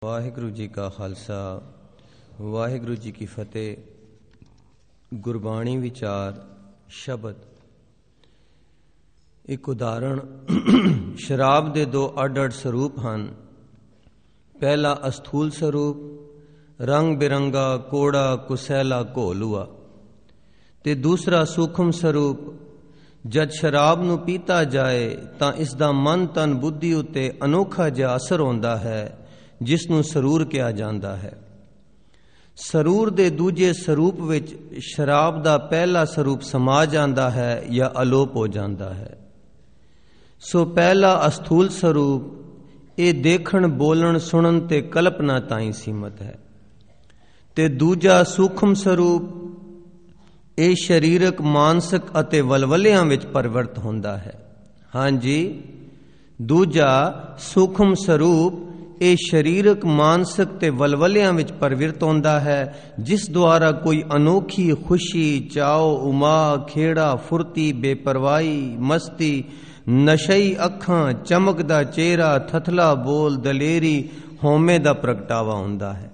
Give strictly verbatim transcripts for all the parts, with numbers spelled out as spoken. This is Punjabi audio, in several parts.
ਵਾਹਿਗੁਰੂ ਜੀ ਕਾ ਖਾਲਸਾ ਵਾਹਿਗੁਰੂ ਜੀ ਕੀ ਫਤਿਹ। ਗੁਰਬਾਣੀ ਵਿਚਾਰ ਸ਼ਬਦ। ਇੱਕ ਉਦਾਹਰਣ, ਸ਼ਰਾਬ ਦੇ ਦੋ ਅੱਡ-ਅੱਡ ਸਰੂਪ ਹਨ। ਪਹਿਲਾ ਅਸਥੂਲ ਸਰੂਪ, ਰੰਗ ਬਿਰੰਗਾ ਕੋੜਾ ਕੁਸੈਲਾ ਘੋਲੂਆ, ਤੇ ਦੂਸਰਾ ਸੂਖਮ ਸਰੂਪ। ਜਦ ਸ਼ਰਾਬ ਨੂੰ ਪੀਤਾ ਜਾਏ ਤਾਂ ਇਸ ਦਾ ਮਨ ਤਨ ਬੁੱਧੀ ਉੱਤੇ ਅਨੋਖਾ ਜਿਹਾ ਅਸਰ ਹੁੰਦਾ ਹੈ, ਜਿਸ ਨੂੰ ਸਰੂਰ ਕਿਹਾ ਜਾਂਦਾ ਹੈ। ਸਰੂਰ ਦੇ ਦੂਜੇ ਸਰੂਪ ਵਿੱਚ ਸ਼ਰਾਬ ਦਾ ਪਹਿਲਾ ਸਰੂਪ ਸਮਾ ਜਾਂਦਾ ਹੈ ਜਾਂ ਅਲੋਪ ਹੋ ਜਾਂਦਾ ਹੈ। ਸੋ ਪਹਿਲਾ ਅਸਥੂਲ ਸਰੂਪ ਇਹ ਦੇਖਣ, ਬੋਲਣ, ਸੁਣਨ ਤੇ ਕਲਪਨਾ ਤਾਈਂ ਸੀਮਤ ਹੈ, ਤੇ ਦੂਜਾ ਸੂਖਮ ਸਰੂਪ ਇਹ ਸਰੀਰਕ, ਮਾਨਸਿਕ ਅਤੇ ਵਲਵਲਿਆਂ ਵਿੱਚ ਪਰਿਵਰਤ ਹੁੰਦਾ ਹੈ। ਹਾਂਜੀ, ਦੂਜਾ ਸੂਖਮ ਸਰੂਪ ਇਹ ਸਰੀਰਕ, ਮਾਨਸਿਕ ਤੇ ਵਲਵਲਿਆਂ ਵਿੱਚ ਪਰਿਵਰਤ ਹੁੰਦਾ ਹੈ, ਜਿਸ ਦੁਆਰਾ ਕੋਈ ਅਨੋਖੀ ਖੁਸ਼ੀ, ਚਾਓ, ਉਮਾ, ਖੇੜਾ, ਫੁਰਤੀ, ਬੇਪਰਵਾਹੀ, ਮਸਤੀ, ਨਸ਼ਈ ਅੱਖਾਂ, ਚਮਕਦਾ ਚਿਹਰਾ, ਥਥਲਾ ਬੋਲ, ਦਲੇਰੀ, ਹਉਮੈ ਦਾ ਪ੍ਰਗਟਾਵਾ ਹੁੰਦਾ ਹੈ।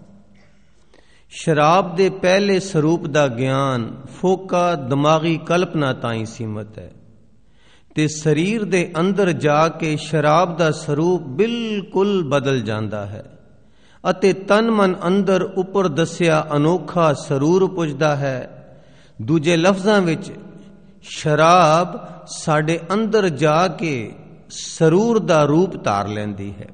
ਸ਼ਰਾਬ ਦੇ ਪਹਿਲੇ ਸਰੂਪ ਦਾ ਗਿਆਨ ਫੋਕਾ ਦਿਮਾਗੀ ਕਲਪਨਾ ਤਾਈਂ ਸੀਮਤ ਹੈ, ਤੇ ਸਰੀਰ ਦੇ ਅੰਦਰ ਜਾ ਕੇ ਸ਼ਰਾਬ ਦਾ ਸਰੂਪ ਬਿਲਕੁਲ ਬਦਲ ਜਾਂਦਾ ਹੈ ਅਤੇ ਤਨ ਮਨ ਅੰਦਰ ਉੱਪਰ ਦੱਸਿਆ ਅਨੋਖਾ ਸਰੂਰ ਪੁੱਜਦਾ ਹੈ। ਦੂਜੇ ਲਫ਼ਜ਼ਾਂ ਵਿੱਚ ਸ਼ਰਾਬ ਸਾਡੇ ਅੰਦਰ ਜਾ ਕੇ ਸਰੂਰ ਦਾ ਰੂਪ ਧਾਰ ਲੈਂਦੀ ਹੈ।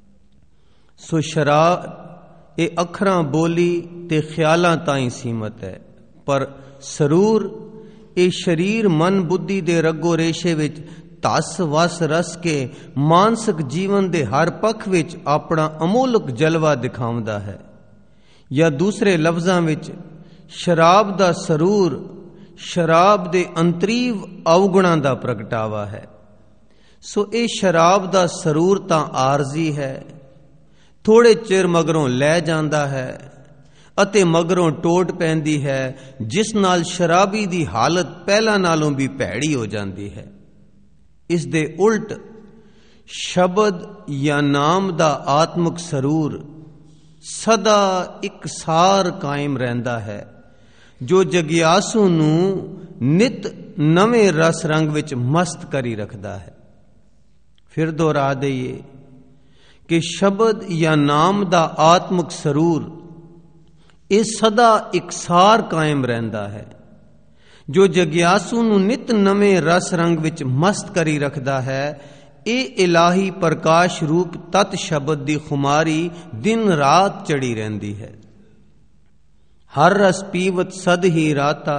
ਸੋ ਸ਼ਰਾਬ ਇਹ ਅੱਖਰਾਂ, ਬੋਲੀ ਤੇ ਖਿਆਲਾਂ ਤਾਈਂ ਸੀਮਤ ਹੈ, ਪਰ ਸਰੂਰ ਇਹ ਸਰੀਰ, ਮਨ, ਬੁੱਧੀ ਦੇ ਰਗੋ ਰੇਸ਼ੇ ਵਿੱਚ ਧਸ ਵਸ ਰਸ ਕੇ ਮਾਨਸਿਕ ਜੀਵਨ ਦੇ ਹਰ ਪੱਖ ਵਿੱਚ ਆਪਣਾ ਅਮੋਲਕ ਜਲਵਾ ਦਿਖਾਉਂਦਾ ਹੈ। ਜਾਂ ਦੂਸਰੇ ਲਫ਼ਜ਼ਾਂ ਵਿੱਚ ਸ਼ਰਾਬ ਦਾ ਸਰੂਰ ਸ਼ਰਾਬ ਦੇ ਅੰਤਰੀਵ ਅਵਗੁਣਾਂ ਦਾ ਪ੍ਰਗਟਾਵਾ ਹੈ। ਸੋ ਇਹ ਸ਼ਰਾਬ ਦਾ ਸਰੂਰ ਤਾਂ ਆਰਜ਼ੀ ਹੈ, ਥੋੜੇ ਚਿਰ ਮਗਰੋਂ ਲੈ ਜਾਂਦਾ ਹੈ ਅਤੇ ਮਗਰੋਂ ਟੋਟ ਪੈਂਦੀ ਹੈ, ਜਿਸ ਨਾਲ ਸ਼ਰਾਬੀ ਦੀ ਹਾਲਤ ਪਹਿਲਾਂ ਨਾਲੋਂ ਵੀ ਭੈੜੀ ਹੋ ਜਾਂਦੀ ਹੈ। ਇਸ ਦੇ ਉਲਟ ਸ਼ਬਦ ਜਾਂ ਨਾਮ ਦਾ ਆਤਮਿਕ ਸਰੂਰ ਸਦਾ ਇਕਸਾਰ ਕਾਇਮ ਰਹਿੰਦਾ ਹੈ, ਜੋ ਜਗਿਆਸੂ ਨੂੰ ਨਿਤ ਨਵੇਂ ਰਸ ਰੰਗ ਵਿੱਚ ਮਸਤ ਕਰੀ ਰੱਖਦਾ ਹੈ। ਫਿਰ ਦੁਹਰਾ ਦਈਏ ਕਿ ਸ਼ਬਦ ਜਾਂ ਨਾਮ ਦਾ ਆਤਮਿਕ ਸਰੂਰ ਇਹ ਸਦਾ ਇਕਸਾਰ ਕਾਇਮ ਰਹਿੰਦਾ ਹੈ, ਜੋ ਜਗਿਆਸੂ ਨੂੰ ਨਿਤ ਨਵੇਂ ਰਸ ਰੰਗ ਵਿੱਚ ਮਸਤ ਕਰੀ ਰੱਖਦਾ ਹੈ। ਇਹ ਇਲਾਹੀ ਪ੍ਰਕਾਸ਼ ਰੂਪ ਤਤ ਸ਼ਬਦ ਦੀ ਖੁਮਾਰੀ ਦਿਨ ਰਾਤ ਚੜੀ ਰਹਿੰਦੀ ਹੈ। ਹਰ ਰਸ ਪੀਵਤ ਸਦ ਹੀ ਰਾਤਾ,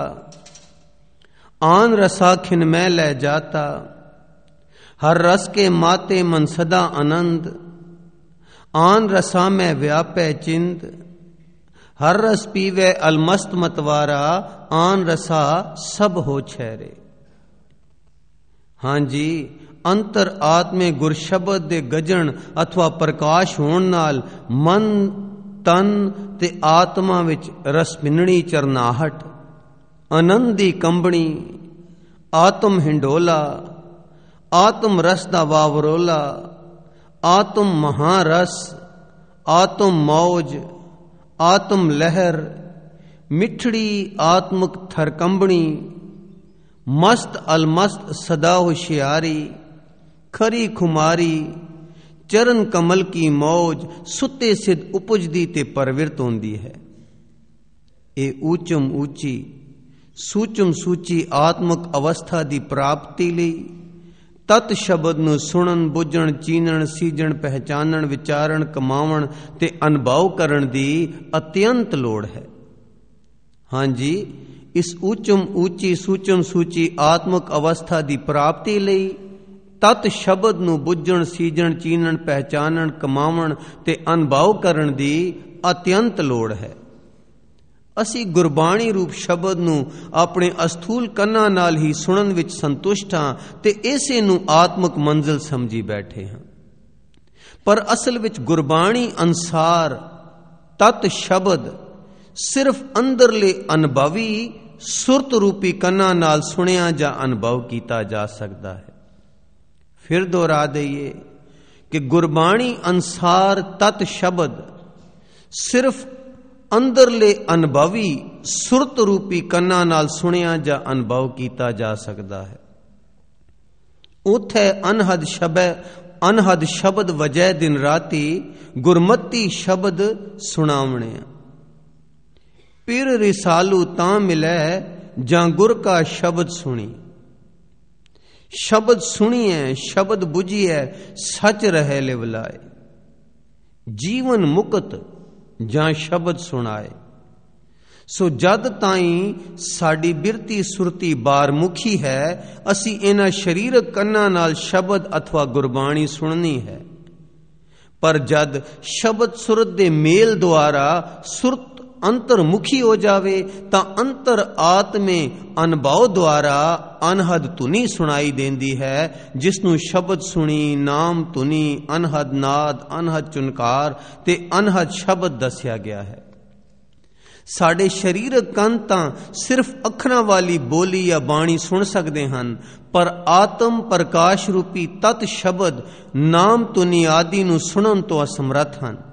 ਆਨ ਰਸਾ ਖਿਨ ਮੈਂ ਲੈ ਜਾਤਾ। ਹਰ ਰਸ ਕੇ ਮਾਤੇ ਮਨ ਸਦਾ ਆਨੰਦ, ਆਨ ਰਸਾ ਮੈਂ ਵਿਆਪੈ ਚਿੰਦ। ਹਰ ਰਸ ਪੀਵੇ ਅਲਮਸਤ ਮਤਵਾਰਾ, ਆਨ ਰਸਾ ਸਭ ਹੋ ਛੈਰੇ। ਹਾਂਜੀ, ਅੰਤਰ ਆਤਮੇ ਗੁਰ ਸ਼ਬਦ ਦੇ ਗਜਣ ਅਥਵਾ ਪ੍ਰਕਾਸ਼ ਹੋਣ ਨਾਲ ਮਨ, ਤਨ ਤੇ ਆਤਮਾ ਵਿੱਚ ਰਸ ਪਿੰਨਣੀ ਚਰਨਾਹਟ, ਆਨੰਦ ਦੀ ਕੰਬਣੀ, ਆਤਮ ਹਿੰਡੋਲਾ, ਆਤਮ ਰਸ ਦਾ ਵਾਵਰੋਲਾ, ਆਤਮ ਮਹਾਰਸ, ਆਤਮ ਮੌਜ, ਆਤਮ ਲਹਿਰ, ਮਿੱਠੜੀ ਆਤਮਕ ਥਰਕੰਬਣੀ, ਮਸਤ ਅਲਮਸਤ ਸਦਾ ਹੁਸ਼ਿਆਰੀ, ਖਰੀ ਖੁਮਾਰੀ, ਚਰਨ ਕਮਲ ਕੀ ਮੌਜ, ਸੁੱਤੇ ਸਿੱਧ ਉਪਜਦੀ ਤੇ ਪਰਵਿਰਤ ਹੁੰਦੀ ਹੈ। ਇਹ ਊਚਮ ਊਚੀ, ਸੂਚਮ ਸੂਚੀ ਆਤਮਕ ਅਵਸਥਾ ਦੀ ਪ੍ਰਾਪਤੀ ਲਈ ਤਤ ਸ਼ਬਦ ਨੂੰ ਸੁਣਨ, ਬੁੱਝਣ, ਚੀਨਣ, ਸੀਜਣ, ਪਹਿਚਾਨਣ, ਵਿਚਾਰਨ, ਕਮਾਵਣ ਤੇ ਅਨੁਭਵ ਕਰਨ ਦੀ ਅਤਿਅੰਤ ਲੋੜ ਹੈ। ਹਾਂਜੀ, ਇਸ ਉੱਚਮ ਉੱਚੀ, ਸੂਚਮ ਸੂਚੀ ਆਤਮਕ ਅਵਸਥਾ ਦੀ ਪ੍ਰਾਪਤੀ ਲਈ ਤਤ ਸ਼ਬਦ ਨੂੰ ਬੁੱਝਣ, ਸੀਜਣ, ਚੀਨਣ, ਪਹਿਚਾਨਣ, ਕਮਾਵਣ ਤੇ ਅਨੁਭਵ ਕਰਨ ਦੀ ਅਤਿਅੰਤ ਲੋੜ ਹੈ। ਅਸੀਂ ਗੁਰਬਾਣੀ ਰੂਪ ਸ਼ਬਦ ਨੂੰ ਆਪਣੇ ਅਸਥੂਲ ਕੰਨਾਂ ਨਾਲ ਹੀ ਸੁਣਨ ਵਿੱਚ ਸੰਤੁਸ਼ਟ ਹਾਂ ਤੇ ਇਸੇ ਨੂੰ ਆਤਮਿਕ ਮੰਜ਼ਿਲ ਸਮਝੀ ਬੈਠੇ ਹਾਂ, ਪਰ ਅਸਲ ਵਿੱਚ ਗੁਰਬਾਣੀ ਅਨੁਸਾਰ ਤਤ ਸ਼ਬਦ ਸਿਰਫ ਅੰਦਰਲੇ ਅਨੁਭਵੀ ਸੁਰਤ ਰੂਪੀ ਕੰਨਾਂ ਨਾਲ ਸੁਣਿਆ ਜਾਂ ਅਨੁਭਵ ਕੀਤਾ ਜਾ ਸਕਦਾ ਹੈ। ਫਿਰ ਦੁਹਰਾ ਦਈਏ ਕਿ ਗੁਰਬਾਣੀ ਅਨੁਸਾਰ ਤਤ ਸ਼ਬਦ ਸਿਰਫ ਅੰਦਰਲੇ ਅਨੁਭਵੀ ਸੁਰਤ ਰੂਪੀ ਕੰਨਾਂ ਨਾਲ ਸੁਣਿਆ ਜਾਂ ਅਨੁਭਵ ਕੀਤਾ ਜਾ ਸਕਦਾ ਹੈ। ਉਥੇ ਅਨਹਦ ਸ਼ਬਦ ਅਨਹਦ ਸ਼ਬਦ ਵਜੈ ਦਿਨ ਰਾਤੀ ਗੁਰਮਤੀ ਸ਼ਬਦ ਸੁਣਾਵਣੇ। ਪਿਰ ਰਿਸਾਲੂ ਤਾਂ ਮਿਲੈ ਜਾਂ ਗੁਰ ਕਾ ਸ਼ਬਦ ਸੁਣੀ। ਸ਼ਬਦ ਸੁਣੀਐ ਸ਼ਬਦ ਬੁਝੀਐ ਸੱਚ ਰਹੇ ਲਿਵਲਾਏ। ਜੀਵਨ ਮੁਕਤ ਜਾਂ ਸ਼ਬਦ ਸੁਣਾਏ। ਸੋ ਜਦ ਤਾਈਂ ਸਾਡੀ ਬਿਰਤੀ ਸੁਰਤੀ ਬਾਰਮੁਖੀ ਹੈ, ਅਸੀਂ ਇਹਨਾਂ ਸਰੀਰਕ ਕੰਨਾਂ ਨਾਲ ਸ਼ਬਦ ਅਥਵਾ ਗੁਰਬਾਣੀ ਸੁਣਨੀ ਹੈ। ਪਰ ਜਦ ਸ਼ਬਦ ਸੁਰਤ ਦੇ ਮੇਲ ਦੁਆਰਾ ਸੁਰਤ ਅੰਤਰਮੁਖੀ ਹੋ ਜਾਵੇ ਤਾਂ ਅੰਤਰ ਆਤਮੇ ਅਨੁਭਵ ਦੁਆਰਾ ਅਨਹਦ ਧੁਨੀ ਸੁਣਾਈ ਦੇਂਦੀ ਹੈ, ਜਿਸ ਨੂੰ ਸ਼ਬਦ ਸੁਣੀ, ਨਾਮ ਧੁਨੀ, ਅਨਹਦ ਨਾਦ, ਅਨਹਦ ਚੁਨਕਾਰ ਤੇ ਅਨਹਦ ਸ਼ਬਦ ਦੱਸਿਆ ਗਿਆ ਹੈ। ਸਾਡੇ ਸਰੀਰਕ ਕੰਨ ਤਾਂ ਸਿਰਫ ਅੱਖਰਾਂ ਵਾਲੀ ਬੋਲੀ ਜਾਂ ਬਾਣੀ ਸੁਣ ਸਕਦੇ ਹਨ, ਪਰ ਆਤਮ ਪ੍ਰਕਾਸ਼ ਰੂਪੀ ਤਤ ਸ਼ਬਦ ਨਾਮ ਧੁਨੀ ਆਦਿ ਨੂੰ ਸੁਣਨ ਤੋਂ ਅਸਮਰੱਥ ਹਨ।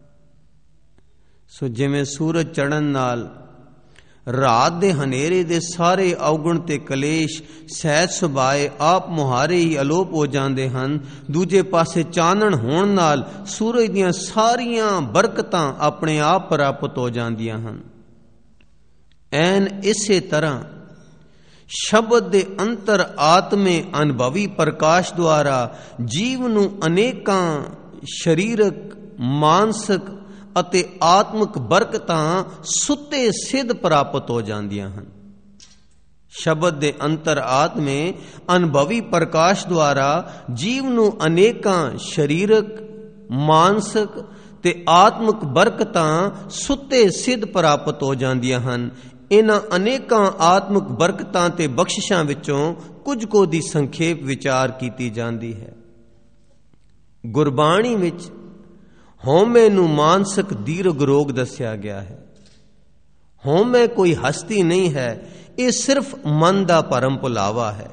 ਸੋ ਜਿਵੇਂ ਸੂਰਜ ਚੜ੍ਹਨ ਨਾਲ ਰਾਤ ਦੇ ਹਨੇਰੇ ਦੇ ਸਾਰੇ ਔਗਣ ਤੇ ਕਲੇਸ਼ ਸਹਿਜ ਸੁਭਾਏ ਆਪ ਮੁਹਾਰੇ ਹੀ ਅਲੋਪ ਹੋ ਜਾਂਦੇ ਹਨ, ਦੂਜੇ ਪਾਸੇ ਚਾਨਣ ਹੋਣ ਨਾਲ ਸੂਰਜ ਦੀਆਂ ਸਾਰੀਆਂ ਬਰਕਤਾਂ ਆਪਣੇ ਆਪ ਪ੍ਰਾਪਤ ਹੋ ਜਾਂਦੀਆਂ ਹਨ। ਐਨ ਇਸੇ ਤਰ੍ਹਾਂ ਸ਼ਬਦ ਦੇ ਅੰਤਰ ਆਤਮੇ ਅਨੁਭਵੀ ਪ੍ਰਕਾਸ਼ ਦੁਆਰਾ ਜੀਵ ਨੂੰ ਅਨੇਕਾਂ ਸਰੀਰਕ, ਮਾਨਸਿਕ ਅਤੇ ਆਤਮਿਕ ਬਰਕਤਾਂ ਸੁੱਤੇ ਸਿੱਧ ਪ੍ਰਾਪਤ ਹੋ ਜਾਂਦੀਆਂ ਹਨ। ਸ਼ਬਦ ਦੇ ਅੰਤਰ ਆਤਮੇ ਅਨੁਭਵੀ ਪ੍ਰਕਾਸ਼ ਦੁਆਰਾ ਜੀਵ ਨੂੰ ਅਨੇਕਾਂ ਸਰੀਰਕ, ਮਾਨਸਿਕ ਤੇ ਆਤਮਿਕ ਬਰਕਤਾਂ ਸੁੱਤੇ ਸਿੱਧ ਪ੍ਰਾਪਤ ਹੋ ਜਾਂਦੀਆਂ ਹਨ। ਇਹਨਾਂ ਅਨੇਕਾਂ ਆਤਮਿਕ ਬਰਕਤਾਂ ਤੇ ਬਖਸ਼ਿਸ਼ਾਂ ਵਿੱਚੋਂ ਕੁਝ ਕੁ ਦੀ ਸੰਖੇਪ ਵਿਚਾਰ ਕੀਤੀ ਜਾਂਦੀ ਹੈ। ਗੁਰਬਾਣੀ ਵਿੱਚ ਹਉਮੈ ਨੂੰ ਮਾਨਸਿਕ ਦੀਰਘ ਰੋਗ ਦੱਸਿਆ ਗਿਆ ਹੈ। ਹਉਮੈ ਕੋਈ ਹਸਤੀ ਨਹੀਂ ਹੈ, ਇਹ ਸਿਰਫ ਮਨ ਦਾ ਭਰਮ ਭੁਲਾਵਾ ਹੈ।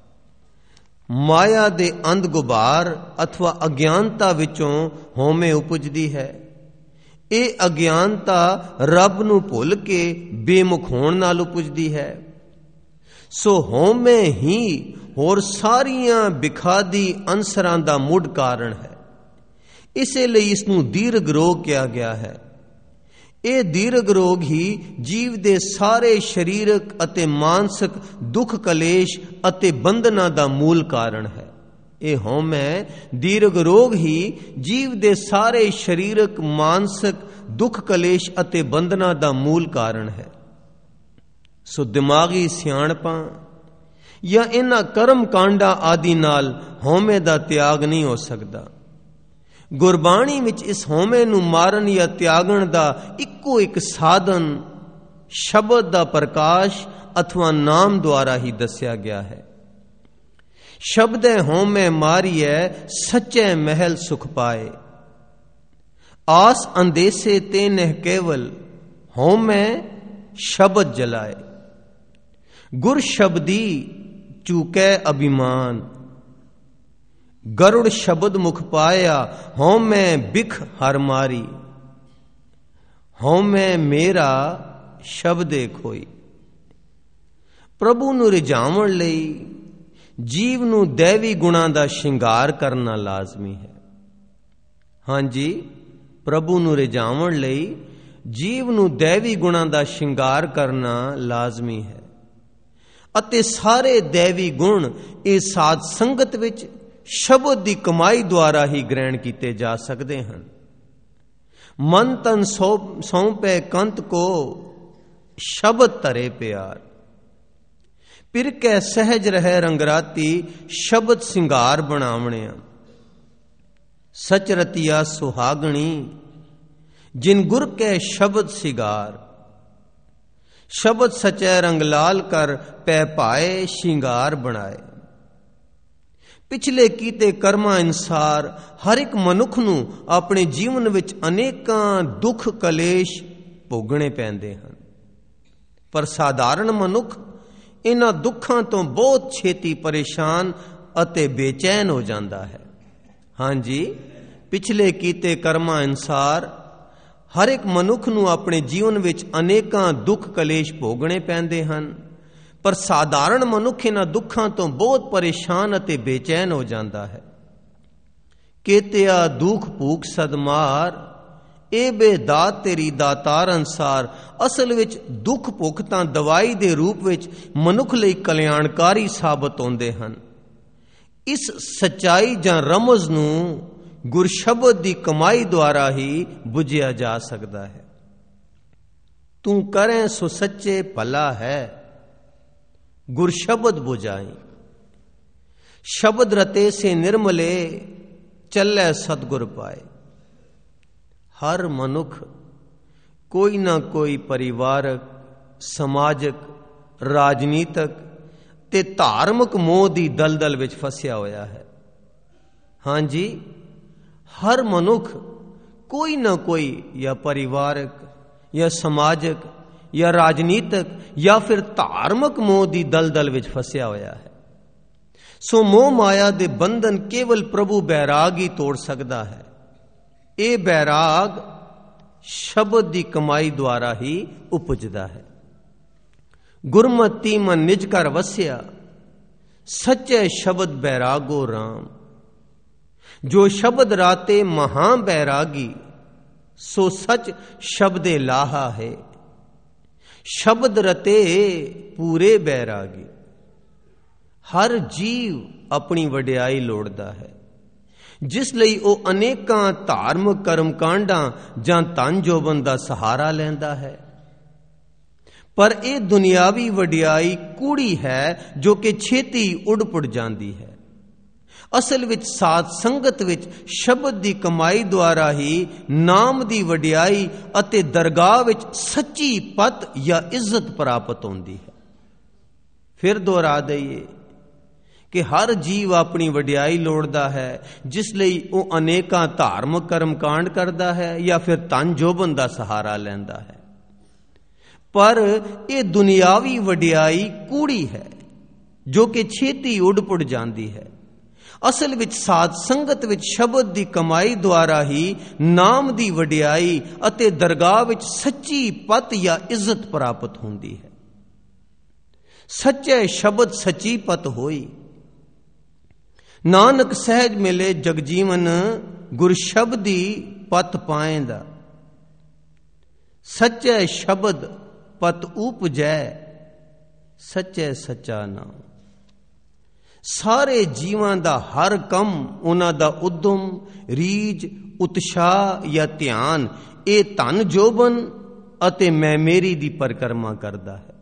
ਮਾਇਆ ਦੇ ਅੰਧ ਗੁਬਾਰ ਅਥਵਾ ਅਗਿਆਨਤਾ ਵਿੱਚੋਂ ਹਉਮੈ ਉਪਜਦੀ ਹੈ। ਇਹ ਅਗਿਆਨਤਾ ਰੱਬ ਨੂੰ ਭੁੱਲ ਕੇ ਬੇਮੁਖ ਹੋਣ ਨਾਲ ਉਪਜਦੀ ਹੈ। ਸੋ ਹਉਮੈ ਹੀ ਹੋਰ ਸਾਰੀਆਂ ਬਿਖਾਦੀ ਅੰਸਰਾਂ ਦਾ ਮੁੱਢ ਕਾਰਨ ਹੈ। ਇਸੇ ਲਈ ਇਸ ਨੂੰ ਦੀਰਘ ਰੋਗ ਕਿਹਾ ਗਿਆ ਹੈ। ਇਹ ਦੀਰਘ ਰੋਗ ਹੀ ਜੀਵ ਦੇ ਸਾਰੇ ਸਰੀਰਕ ਅਤੇ ਮਾਨਸਿਕ ਦੁੱਖ ਕਲੇਸ਼ ਅਤੇ ਬੰਧਨਾਂ ਦਾ ਮੂਲ ਕਾਰਨ ਹੈ। ਇਹ ਹਉਮੈ ਦੀਰਘ ਰੋਗ ਹੀ ਜੀਵ ਦੇ ਸਾਰੇ ਸਰੀਰਕ, ਮਾਨਸਿਕ ਦੁੱਖ ਕਲੇਸ਼ ਅਤੇ ਬੰਧਨਾਂ ਦਾ ਮੂਲ ਕਾਰਨ ਹੈ। ਸੋ ਦਿਮਾਗੀ ਸਿਆਣਪਾਂ ਜਾਂ ਇਹਨਾਂ ਕਰਮ ਕਾਂਡਾਂ ਆਦਿ ਨਾਲ ਹਉਮੈ ਦਾ ਤਿਆਗ ਨਹੀਂ ਹੋ ਸਕਦਾ। ਗੁਰਬਾਣੀ ਵਿੱਚ ਇਸ ਹਉਮੈ ਨੂੰ ਮਾਰਨ ਜਾਂ ਤਿਆਗਣ ਦਾ ਇੱਕੋ ਇੱਕ ਸਾਧਨ ਸ਼ਬਦ ਦਾ ਪ੍ਰਕਾਸ਼ ਅਥਵਾ ਨਾਮ ਦੁਆਰਾ ਹੀ ਦੱਸਿਆ ਗਿਆ ਹੈ। ਸ਼ਬਦੈ ਹਉਮੈ ਮਾਰੀਐ ਸੱਚੇ ਮਹਿਲ ਸੁਖ ਪਾਏ। ਆਸ ਅੰਦੇਸੇ ਤੇ ਨਹਿ ਕੇਵਲ ਹਉਮੈ ਸ਼ਬਦ ਜਲਾਏ। ਗੁਰ ਸ਼ਬਦੀ ਚੂਕੈ ਅਭਿਮਾਨ। ਗਰੁੜ ਸ਼ਬਦ ਮੁਖ ਪਾਇਆ ਹਉਮੈ ਬਿਖ ਹਰ ਮਾਰੀ। ਹਉਮੈ ਮੇਰਾ ਸ਼ਬਦੇ ਖੋਈ। ਪ੍ਰਭੂ ਨੂੰ ਰਿਝਾਉਣ ਲਈ ਜੀਵ ਨੂੰ ਦੈਵੀ ਗੁਣਾਂ ਦਾ ਸ਼ਿੰਗਾਰ ਕਰਨਾ ਲਾਜ਼ਮੀ ਹੈ। ਹਾਂਜੀ, ਪ੍ਰਭੂ ਨੂੰ ਰਿਝਾਉਣ ਲਈ ਜੀਵ ਨੂੰ ਦੈਵੀ ਗੁਣਾਂ ਦਾ ਸ਼ਿੰਗਾਰ ਕਰਨਾ ਲਾਜ਼ਮੀ ਹੈ ਅਤੇ ਸਾਰੇ ਦੈਵੀ ਗੁਣ ਇਹ ਸਾਧ ਸੰਗਤ ਵਿੱਚ ਸ਼ਬਦ ਦੀ ਕਮਾਈ ਦੁਆਰਾ ਹੀ ਗ੍ਰਹਿਣ ਕੀਤੇ ਜਾ ਸਕਦੇ ਹਨ। ਮਨ ਤਨ ਸੌਂਪੇ ਕੰਤ ਕੋ ਸ਼ਬਦ ਧਰੇ ਪਿਆਰ। ਪਿਰ ਕੈ ਸਹਿਜ ਰਹਿ ਰੰਗਰਾਤੀ ਸ਼ਬਦ ਸਿੰਗਾਰ ਬਣਾਵਣਿਆ। ਸਚ ਰਤੀਆ ਸੁਹਾਗਣੀ ਜਿਨ ਗੁਰ ਕੈ ਸ਼ਬਦ ਸਿਗਾਰ। ਸ਼ਬਦ ਸਚੈ ਰੰਗ ਲਾਲ ਕਰ ਪੈ ਪਾਏ ਸ਼ਿੰਗਾਰ ਬਣਾਏ। ਪਿਛਲੇ ਕੀਤੇ ਕਰਮਾਂ ਅਨੁਸਾਰ ਹਰ ਇੱਕ ਮਨੁੱਖ ਨੂੰ ਆਪਣੇ ਜੀਵਨ ਵਿੱਚ ਅਨੇਕਾਂ ਦੁੱਖ ਕਲੇਸ਼ ਭੋਗਣੇ ਪੈਂਦੇ ਹਨ, ਪਰ ਸਾਧਾਰਨ ਮਨੁੱਖ ਇਹਨਾਂ ਦੁੱਖਾਂ ਤੋਂ ਬਹੁਤ ਛੇਤੀ ਪਰੇਸ਼ਾਨ ਅਤੇ ਬੇਚੈਨ ਹੋ ਜਾਂਦਾ ਹੈ। ਹਾਂਜੀ, ਪਿਛਲੇ ਕੀਤੇ ਕਰਮਾਂ ਅਨੁਸਾਰ ਹਰ ਇੱਕ ਮਨੁੱਖ ਨੂੰ ਆਪਣੇ ਜੀਵਨ ਵਿੱਚ ਅਨੇਕਾਂ ਦੁੱਖ ਕਲੇਸ਼ ਭੋਗਣੇ ਪੈਂਦੇ ਹਨ, ਪਰ ਸਾਧਾਰਨ ਮਨੁੱਖ ਇਹਨਾਂ ਦੁੱਖਾਂ ਤੋਂ ਬਹੁਤ ਪਰੇਸ਼ਾਨ ਅਤੇ ਬੇਚੈਨ ਹੋ ਜਾਂਦਾ ਹੈ। ਕੇਤਿਆ ਦੁੱਖ ਭੂਖ ਸਦਮਾਰ, ਇਹ ਬੇਦਾਤ ਤੇਰੀ ਦਾਤਾਰ ਅਨਸਾਰ। ਅਸਲ ਵਿੱਚ ਦੁੱਖ ਭੁੱਖ ਤਾਂ ਦਵਾਈ ਦੇ ਰੂਪ ਵਿੱਚ ਮਨੁੱਖ ਲਈ ਕਲਿਆਣਕਾਰੀ ਸਾਬਤ ਹੁੰਦੇ ਹਨ। ਇਸ ਸੱਚਾਈ ਜਾਂ ਰਮਜ਼ ਨੂੰ ਗੁਰਸ਼ਬਦ ਦੀ ਕਮਾਈ ਦੁਆਰਾ ਹੀ ਬੁਝਿਆ ਜਾ ਸਕਦਾ ਹੈ। ਤੂੰ ਕਰੇ ਸੋ ਸੱਚੇ ਭਲਾ ਹੈ, ਗੁਰਸ਼ਬਦ ਬੁਝਾਈ। ਸ਼ਬਦ ਰਤੇ ਸੇ ਨਿਰਮਲੇ, ਚੱਲੇ ਸਤਿਗੁਰ ਪਾਏ। ਹਰ ਮਨੁੱਖ ਕੋਈ ਨਾ ਕੋਈ ਪਰਿਵਾਰਕ, ਸਮਾਜਿਕ, ਰਾਜਨੀਤਿਕ ਤੇ ਧਾਰਮਿਕ ਮੋਹ ਦੀ ਦਲਦਲ ਵਿੱਚ ਫਸਿਆ ਹੋਇਆ ਹੈ। ਹਾਂਜੀ, ਹਰ ਮਨੁੱਖ ਕੋਈ ਨਾ ਕੋਈ ਜਾਂ ਪਰਿਵਾਰਕ ਜਾਂ ਸਮਾਜਿਕ ਜਾਂ ਰਾਜਨੀਤਿਕ ਜਾਂ ਫਿਰ ਧਾਰਮਿਕ ਮੋਹ ਦੀ ਦਲਦਲ ਵਿੱਚ ਫਸਿਆ ਹੋਇਆ ਹੈ। ਸੋ ਮੋਹ ਮਾਇਆ ਦੇ ਬੰਧਨ ਕੇਵਲ ਪ੍ਰਭੂ ਬੈਰਾਗ ਹੀ ਤੋੜ ਸਕਦਾ ਹੈ। ਇਹ ਬੈਰਾਗ ਸ਼ਬਦ ਦੀ ਕਮਾਈ ਦੁਆਰਾ ਹੀ ਉਪਜਦਾ ਹੈ। ਗੁਰਮਤਿ ਮਨ ਨਿਜ ਘਰ ਵਸਿਆ, ਸੱਚੇ ਸ਼ਬਦ ਬੈਰਾਗੋ ਰਾਮ। ਜੋ ਸ਼ਬਦ ਰਾਤੇ ਮਹਾ ਬੈਰਾਗੀ, ਸੋ ਸਚ ਸ਼ਬਦੇ ਲਾਹਾ ਹੈ। ਸ਼ਬਦ ਰਤੇ ਪੂਰੇ ਬੈਰਾਗੀ। ਹਰ ਜੀਵ ਆਪਣੀ ਵਡਿਆਈ ਲੋੜਦਾ ਹੈ, ਜਿਸ ਲਈ ਉਹ ਅਨੇਕਾਂ ਧਾਰਮਿਕ ਕਰਮ ਕਾਂਡਾਂ ਜਾਂ ਧਨ ਜੋਬਨ ਦਾ ਸਹਾਰਾ ਲੈਂਦਾ ਹੈ। ਪਰ ਇਹ ਦੁਨਿਆਵੀ ਵਡਿਆਈ ਕੂੜੀ ਹੈ ਜੋ ਕਿ ਛੇਤੀ ਉੱਡ ਪੁੱਡ ਜਾਂਦੀ ਹੈ। ਅਸਲ ਵਿੱਚ ਸਾਧ ਸੰਗਤ ਵਿੱਚ ਸ਼ਬਦ ਦੀ ਕਮਾਈ ਦੁਆਰਾ ਹੀ ਨਾਮ ਦੀ ਵਡਿਆਈ ਅਤੇ ਦਰਗਾਹ ਵਿੱਚ ਸੱਚੀ ਪਤ ਜਾਂ ਇੱਜ਼ਤ ਪ੍ਰਾਪਤ ਹੁੰਦੀ ਹੈ। ਫਿਰ ਦੁਹਰਾ ਦਈਏ ਕਿ ਹਰ ਜੀਵ ਆਪਣੀ ਵਡਿਆਈ ਲੋੜਦਾ ਹੈ, ਜਿਸ ਲਈ ਉਹ ਅਨੇਕਾਂ ਧਾਰਮਿਕ ਕਰਮ ਕਾਂਡ ਕਰਦਾ ਹੈ ਜਾਂ ਫਿਰ ਧਨ ਜੋਬਨ ਦਾ ਸਹਾਰਾ ਲੈਂਦਾ ਹੈ। ਪਰ ਇਹ ਦੁਨਿਆਵੀ ਵਡਿਆਈ ਕੂੜੀ ਹੈ ਜੋ ਕਿ ਛੇਤੀ ਉੱਡ ਪੁੱਡ ਜਾਂਦੀ ਹੈ। ਅਸਲ ਵਿੱਚ ਸਾਧ ਸੰਗਤ ਵਿੱਚ ਸ਼ਬਦ ਦੀ ਕਮਾਈ ਦੁਆਰਾ ਹੀ ਨਾਮ ਦੀ ਵਡਿਆਈ ਅਤੇ ਦਰਗਾਹ ਵਿੱਚ ਸੱਚੀ ਪਤ ਜਾਂ ਇੱਜ਼ਤ ਪ੍ਰਾਪਤ ਹੁੰਦੀ ਹੈ। ਸੱਚੇ ਸ਼ਬਦ ਸੱਚੀ ਪਤ ਹੋਈ। ਨਾਨਕ ਸਹਿਜ ਮਿਲੇ ਜਗਜੀਵਨ, ਗੁਰਸ਼ਬਦੀ ਪਤ ਪਾਏਂਦਾ। ਸੱਚੇ ਸ਼ਬਦ ਪਤ ਉਪਜੈ, ਸੱਚੇ ਸੱਚਾ ਨਾਮ। ਸਾਰੇ ਜੀਵਾਂ ਦਾ ਹਰ ਕੰਮ, ਉਹਨਾਂ ਦਾ ਉਦਮ, ਰੀਝ, ਉਤਸ਼ਾਹ ਜਾਂ ਧਿਆਨ ਇਹ ਧਨ ਜੋਬਨ ਅਤੇ ਮੈਂ ਮੇਰੀ ਦੀ ਪਰਿਕਰਮਾ ਕਰਦਾ ਹੈ,